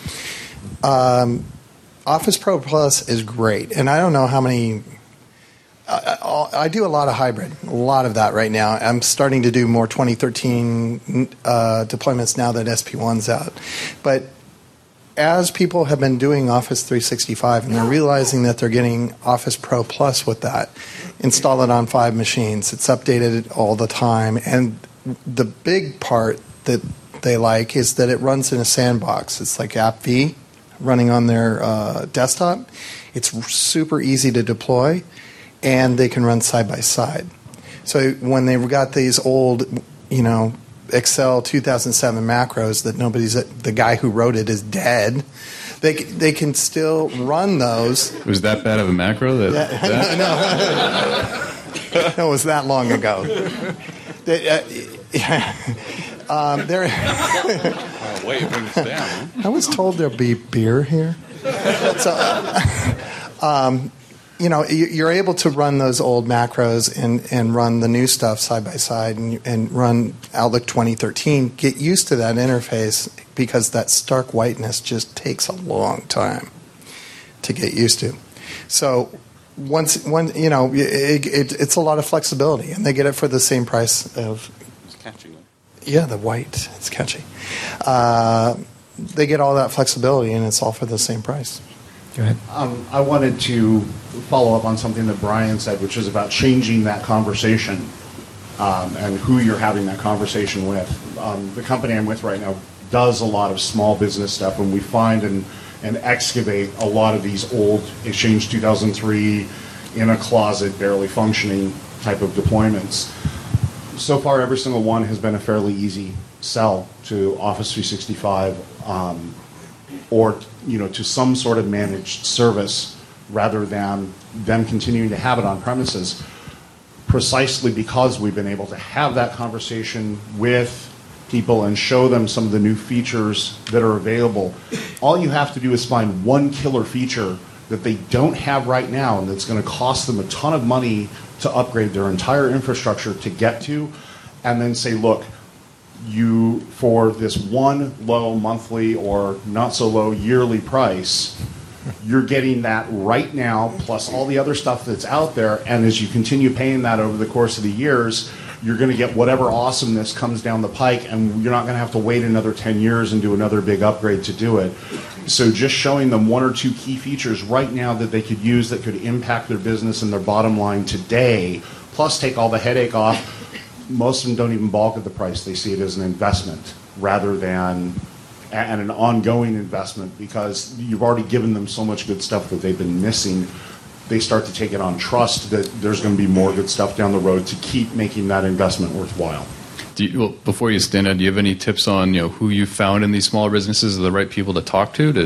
Office Pro Plus is great, and I don't know how many. I do a lot of hybrid, a lot of that right now. I'm starting to do more 2013 deployments now that SP1's out. But as people have been doing Office 365 and they're realizing that they're getting Office Pro Plus with that, install it on 5 machines. It's updated all the time. And the big part that they like is that it runs in a sandbox. It's like AppV running on their desktop. It's super easy to deploy. And they can run side by side. So when they've got these old, you know, Excel 2007 macros that the guy who wrote it is dead, they can still run those. Was that bad of a macro? No, it was that long ago. Wait, bring this down. I was told there'd be beer here. So. You know, you're able to run those old macros and run the new stuff side by side and run Outlook 2013. Get used to that interface because that stark whiteness just takes a long time to get used to. So once you know, it's a lot of flexibility, and they get it for the same price of. It's catchy. Yeah, the white. It's catchy. They get all that flexibility, and it's all for the same price. Go ahead. I wanted to follow up on something that Brian said, which is about changing that conversation and who you're having that conversation with. The company I'm with right now does a lot of small business stuff, and we find and excavate a lot of these old Exchange 2003 in a closet, barely functioning type of deployments. So far, every single one has been a fairly easy sell to Office 365 or to some sort of managed service rather than them continuing to have it on premises, precisely because we've been able to have that conversation with people and show them some of the new features that are available. All you have to do is find one killer feature that they don't have right now and that's going to cost them a ton of money to upgrade their entire infrastructure to get to, and then say, look, you, for this one low monthly or not so low yearly price, you're getting that right now plus all the other stuff that's out there, and as you continue paying that over the course of the years, you're going to get whatever awesomeness comes down the pike, and you're not going to have to wait another 10 years and do another big upgrade to do it. So just showing them one or two key features right now that they could use that could impact their business and their bottom line today, plus take all the headache off. Most of them don't even balk at the price. They see it as an investment rather than an ongoing investment, because you've already given them so much good stuff that they've been missing. They start to take it on trust that there's going to be more good stuff down the road to keep making that investment worthwhile. Before you stand out, do you have any tips on who you found in these smaller businesses are the right people to talk to?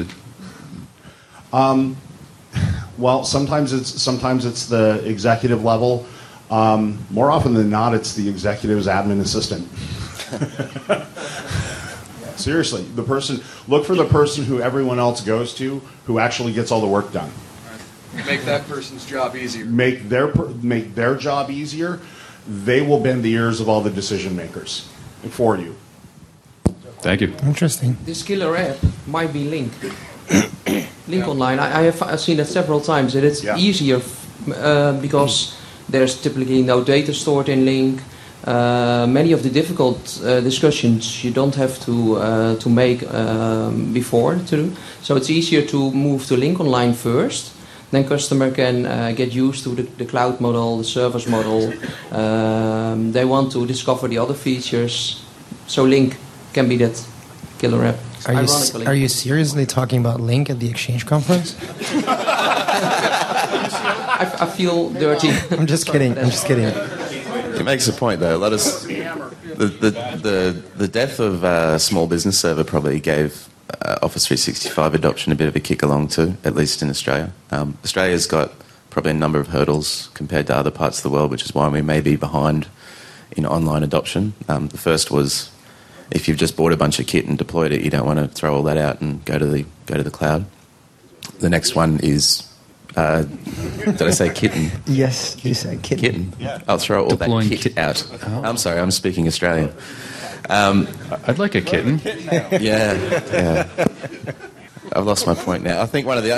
Well, sometimes it's the executive level. More often than not, it's the executive's admin assistant. Seriously, look for the person who everyone else goes to who actually gets all the work done. Make that person's job easier. Make their job easier. They will bend the ears of all the decision makers for you. Thank you. Interesting. This killer app might be Link. Link Online. I've seen that several times. And it's easier because there's typically no data stored in Link. Many of the difficult discussions you don't have to make before to do. So it's easier to move to Link Online first. Then customer can get used to the cloud model, the service model. They want to discover the other features. So Link can be that killer app. Are you seriously talking about Link at the Exchange conference? I feel dirty. I'm just kidding. It makes a point, though. The death of Small Business Server probably gave Office 365 adoption a bit of a kick along too, at least in Australia. Australia's got probably a number of hurdles compared to other parts of the world, which is why we may be behind in online adoption. The first was, if you've just bought a bunch of kit and deployed it, you don't want to throw all that out and go to the cloud. The next one is, did I say kitten? Yes, you said kitten. Kitten. Yeah. I'll throw all Deploying that kit out. Oh. I'm sorry, I'm speaking Australian. I'd like a kitten. Yeah. I've lost my point now. I think one of the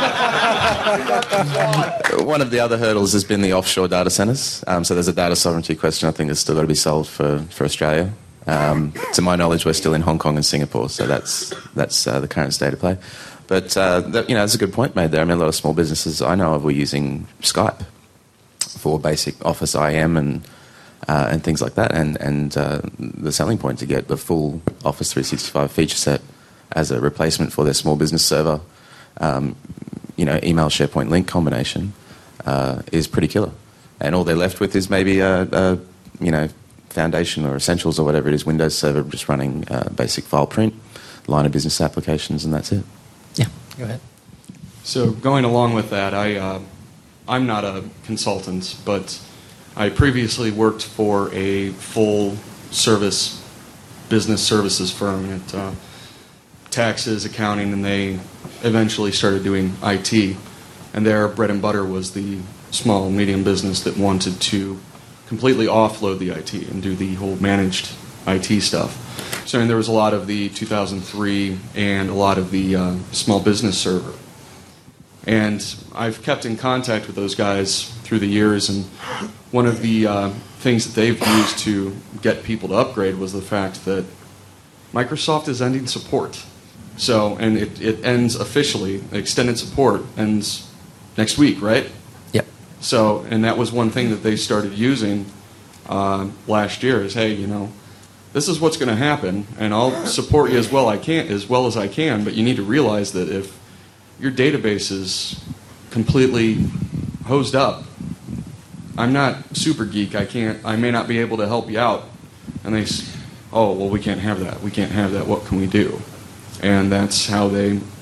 other hurdles has been the offshore data centres. So there's a data sovereignty question I think that's still got to be solved for Australia. To my knowledge, we're still in Hong Kong and Singapore, so that's the current state of play. But that's a good point made there. I mean, a lot of small businesses I know of were using Skype for basic Office IM and things like that, and the selling point to get the full Office 365 feature set as a replacement for their small business server, email, SharePoint, Link combination is pretty killer. And all they're left with is maybe a Foundation or Essentials or whatever it is, Windows Server, just running basic file print, line of business applications, and that's it. Yeah, go ahead. So going along with that, I'm not a consultant, but I previously worked for a full-service business services firm at taxes, accounting, and they eventually started doing IT. And their bread and butter was the small, medium business that wanted to completely offload the IT and do the whole managed IT stuff. So there was a lot of the 2003 and a lot of the small business server. And I've kept in contact with those guys through the years, and one of the things that they've used to get people to upgrade was the fact that Microsoft is ending support. So, and it ends officially, extended support ends next week, right? Yep. So, and that was one thing that they started using last year is, hey, this is what's going to happen, and I'll support you as well as I can, but you need to realize that if your database is completely hosed up, I'm not super geek, I may not be able to help you out. And they we can't have that, what can we do? And that's how they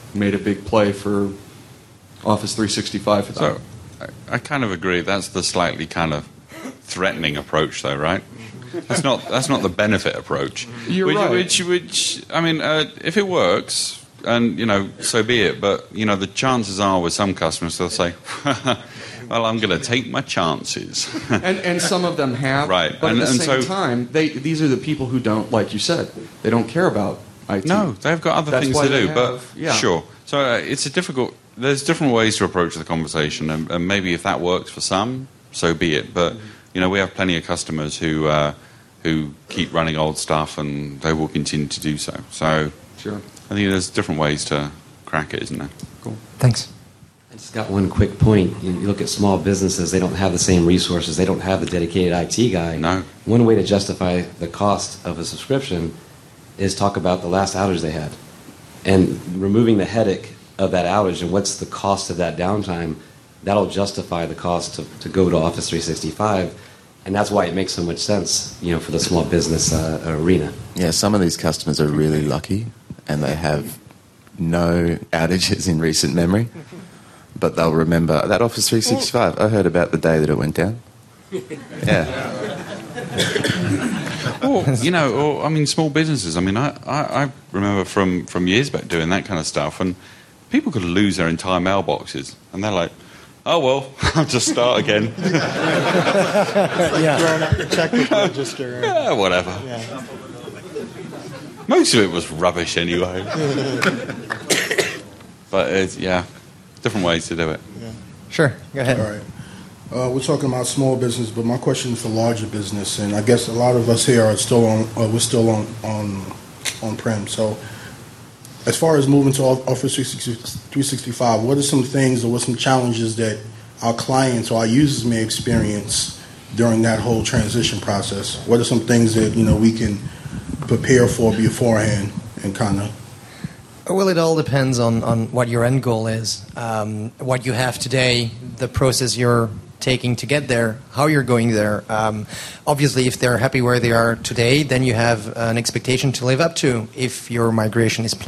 made a big play for Office 365. So I kind of agree. That's the slightly kind of threatening approach, though, right? That's not the benefit approach. You're right. Which I mean, if it works, and so be it. But the chances are with some customers they'll say, "Well, I'm going to take my chances." and some of them have, right? But at the same time, these are the people who don't, like you said, they don't care about IT. No, they've got other things to do. But sure, so it's a difficult. There's different ways to approach the conversation, and maybe if that works for some, so be it. But we have plenty of customers who keep running old stuff, and they will continue to do so. So, sure, I think there's different ways to crack it, isn't there? Cool. Thanks. I just got one quick point. You look at small businesses; they don't have the same resources. They don't have the dedicated IT guy. No. One way to justify the cost of a subscription is talk about the last outage they had, and removing the headache of that outage and what's the cost of that downtime. That'll justify the cost to go to Office 365, and that's why it makes so much sense, for the small business arena. Yeah, some of these customers are really lucky, and they have no outages in recent memory, but they'll remember that Office 365. I heard about the day that it went down. Yeah. Or small businesses. I mean, I remember from years back doing that kind of stuff, and people could lose their entire mailboxes, and they're like, "Oh well, I'll just start again." Throwing up the checkbook register. Yeah, whatever. Yeah. Most of it was rubbish anyway. But it's different ways to do it. Yeah. Sure, go ahead. All right. We're talking about small business, but my question is for larger business, and I guess a lot of us here are still on prem. So, as far as moving to Office 365, what are some things or what are some challenges that our clients or our users may experience during that whole transition process? What are some things that we can prepare for beforehand and kind of? Well, it all depends on what your end goal is, what you have today, the process you're taking to get there, how you're going there. Obviously, if they're happy where they are today, then you have an expectation to live up to. If your migration is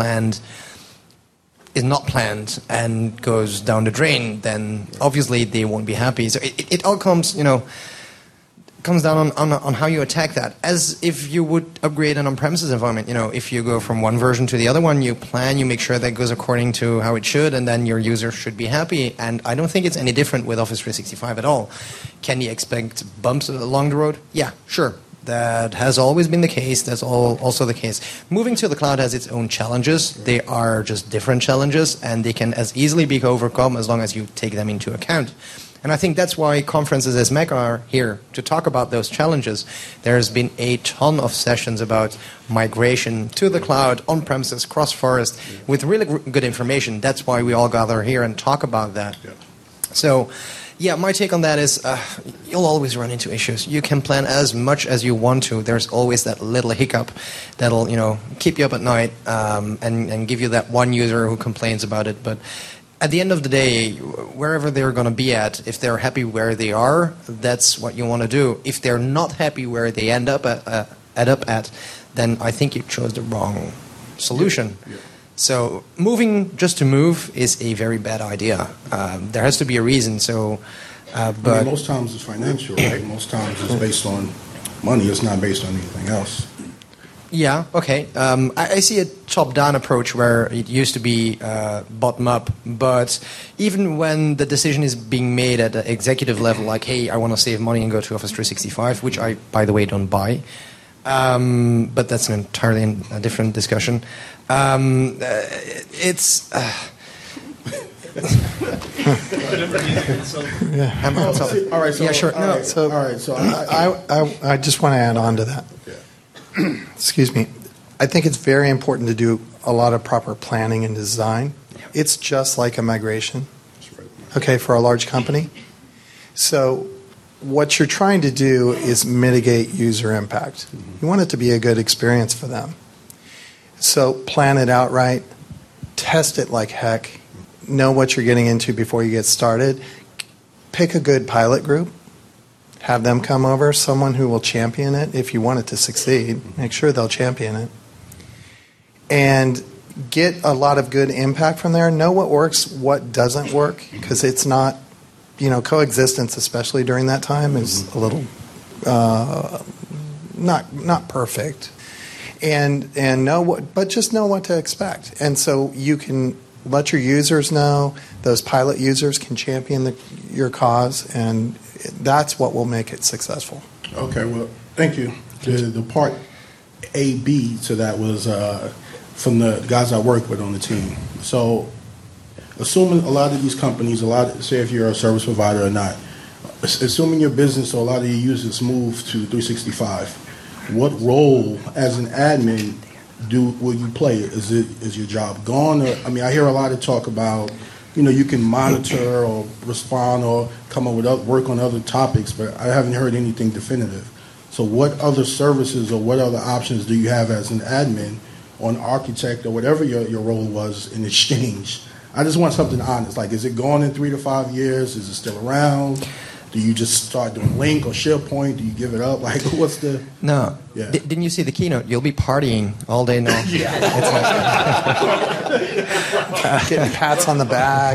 not planned and goes down the drain, then obviously they won't be happy. So it all comes down on how you attack that. As if you would upgrade an on-premises environment. If you go from one version to the other one, you plan, you make sure that goes according to how it should, and then your user should be happy. And I don't think it's any different with Office 365 at all. Can you expect bumps along the road? Yeah, sure. That has always been the case. That's also the case. Moving to the cloud has its own challenges. They are just different challenges, and they can as easily be overcome as long as you take them into account. And I think that's why conferences as MEC are here, to talk about those challenges. There's been a ton of sessions about migration to the cloud, on-premises, cross-forest, with really good information. That's why we all gather here and talk about that. Yeah. So, my take on that is you'll always run into issues. You can plan as much as you want to. There's always that little hiccup that'll keep you up at night and give you that one user who complains about it. But at the end of the day, wherever they're going to be at, if they're happy where they are, that's what you want to do. If they're not happy where they end up at, then I think you chose the wrong solution. Yeah. So moving just to move is a very bad idea. There has to be a reason. So, but most times it's financial, right? Most times it's based on money. It's not based on anything else. Yeah, okay. I see a top-down approach where it used to be bottom-up, but even when the decision is being made at the executive level, like, hey, I want to save money and go to Office 365, which I, by the way, don't buy, but that's an entirely different discussion. It's... All right. So, yeah, sure. I just want to add on to that. Excuse me. I think it's very important to do a lot of proper planning and design. It's just like a migration, okay, for a large company. So what you're trying to do is mitigate user impact. You want it to be a good experience for them. So plan it out right. Test it like heck. Know what you're getting into before you get started. Pick a good pilot group. Have them come over, someone who will champion it if you want it to succeed. Make sure they'll champion it. And get a lot of good impact from there. Know what works, what doesn't work, because it's not, coexistence, especially during that time, is a little not perfect. And just know what to expect. And so you can let your users know. Those pilot users can champion your cause, and that's what will make it successful. Okay, well, thank you. The part A, B to that was from the guys I work with on the team. So, assuming a lot of these companies, say if you're a service provider or not, assuming your business or a lot of your users move to 365, what role as an admin will you play? Is your job gone? Or, I hear a lot of talk about, you can monitor or respond or come up with work on other topics, but I haven't heard anything definitive. So what other services or what other options do you have as an admin or an architect or whatever your role was in Exchange? I just want something honest. Like, is it gone in 3 to 5 years? Is it still around? Do you just start doing Lync or SharePoint? Do you give it up? Like, what's the... No. Yeah. Didn't you see the keynote? You'll be partying all day long. Getting pats on the back.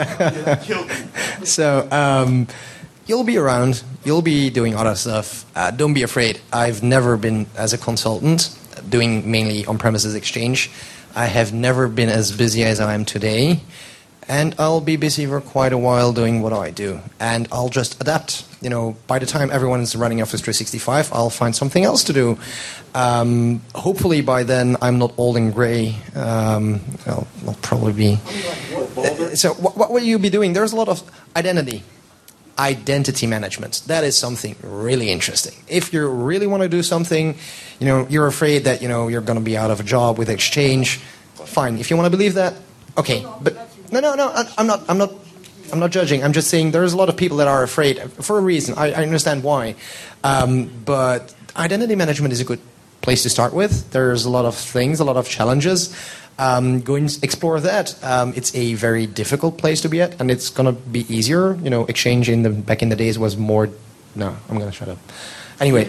So, you'll be around. You'll be doing other stuff. Don't be afraid. I've never been, as a consultant, doing mainly on-premises Exchange. I have never been as busy as I am today. And I'll be busy for quite a while doing what I do. And I'll just adapt. By the time everyone is running Office 365, I'll find something else to do. Hopefully by then I'm not old and gray. I'll probably be... So what will you be doing? There's a lot of identity management. That is something really interesting. If you really want to do something, you're afraid that, you're going to be out of a job with Exchange, fine. If you want to believe that, okay. But no, I'm not judging. I'm just saying there's a lot of people that are afraid for a reason. I understand why. But identity management is a good place to start with. There's a lot of things, a lot of challenges. Go and explore that. It's a very difficult place to be at, and it's going to be easier. Exchange back in the days was more... No, I'm going to shut up. Anyway,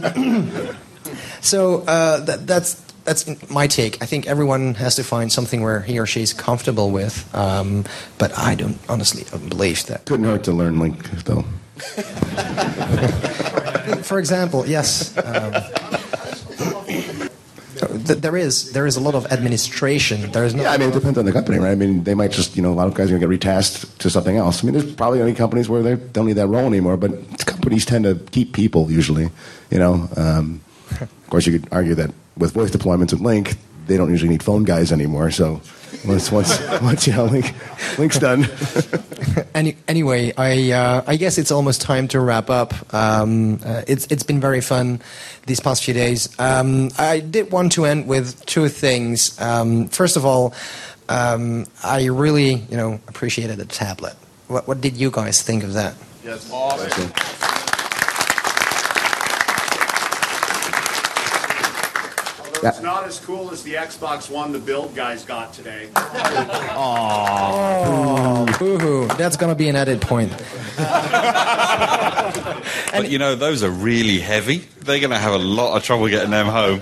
so that's my take. I think everyone has to find something where he or she is comfortable with, but I don't honestly believe that. Couldn't hurt to learn Lync, though. For example, yes. There is a lot of administration. There is no. Yeah, it depends on the company, right? They might just, a lot of guys are going to get retasked to something else. There's probably only companies where they don't need that role anymore, but companies tend to keep people usually, Of course, you could argue that with voice deployments with Lync, they don't usually need phone guys anymore. So once Lync's done. Anyway, I guess it's almost time to wrap up. It's been very fun these past few days. I did want to end with two things. First of all, I really appreciated the tablet. What did you guys think of that? Yes, awesome. It's not as cool as the Xbox One the build guys got today. Oh, boo-hoo. That's going to be an added point. But those are really heavy. They're going to have a lot of trouble getting them home.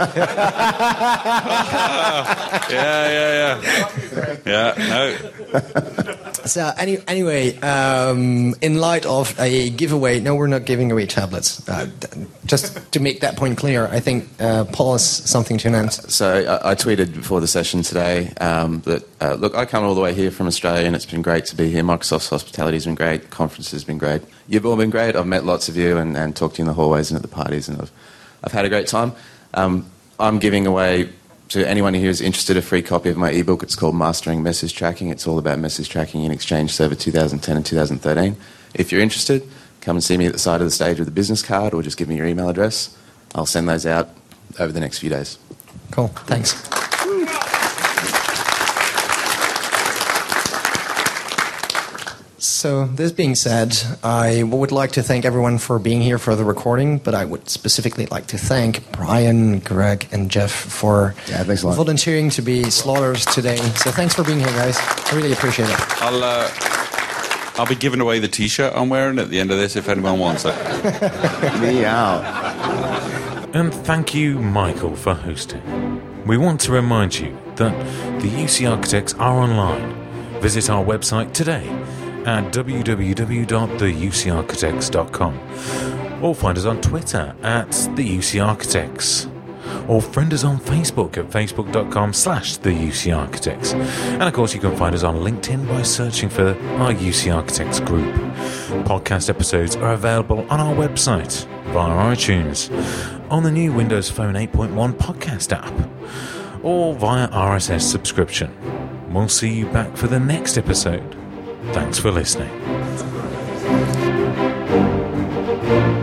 Yeah, no. So anyway, in light of a giveaway, no, we're not giving away tablets. Just to make that point clear, I think Paul has something to announce. So I tweeted before the session today that, look, I come all the way here from Australia and it's been great to be here. Microsoft's hospitality has been great. Conference has been great. You've all been great. I've met lots of you and talked to you in the hallways and at the parties, and I've had a great time. I'm giving away to anyone who is interested a free copy of my ebook. It's called Mastering Message Tracking. It's all about message tracking in Exchange Server 2010 and 2013. If you're interested, come and see me at the side of the stage with a business card or just give me your email address. I'll send those out over the next few days. Cool. Thanks. So, this being said, I would like to thank everyone for being here for the recording, but I would specifically like to thank Brian, Greg, and Jeff for volunteering to be slaughters today. So thanks for being here, guys. I really appreciate it. I'll be giving away the T-shirt I'm wearing at the end of this if anyone wants it. Me out. And thank you, Michael, for hosting. We want to remind you that the UC Architects are online. Visit our website today at www.theucarchitects.com, or find us on Twitter at the UC Architects, or friend us on Facebook at facebook.com/the UC Architects. And of course, you can find us on LinkedIn by searching for our UC Architects group. Podcast episodes are available on our website, via iTunes, on the new Windows Phone 8.1 podcast app, or via RSS subscription. We'll see you back for the next episode. Thanks for listening.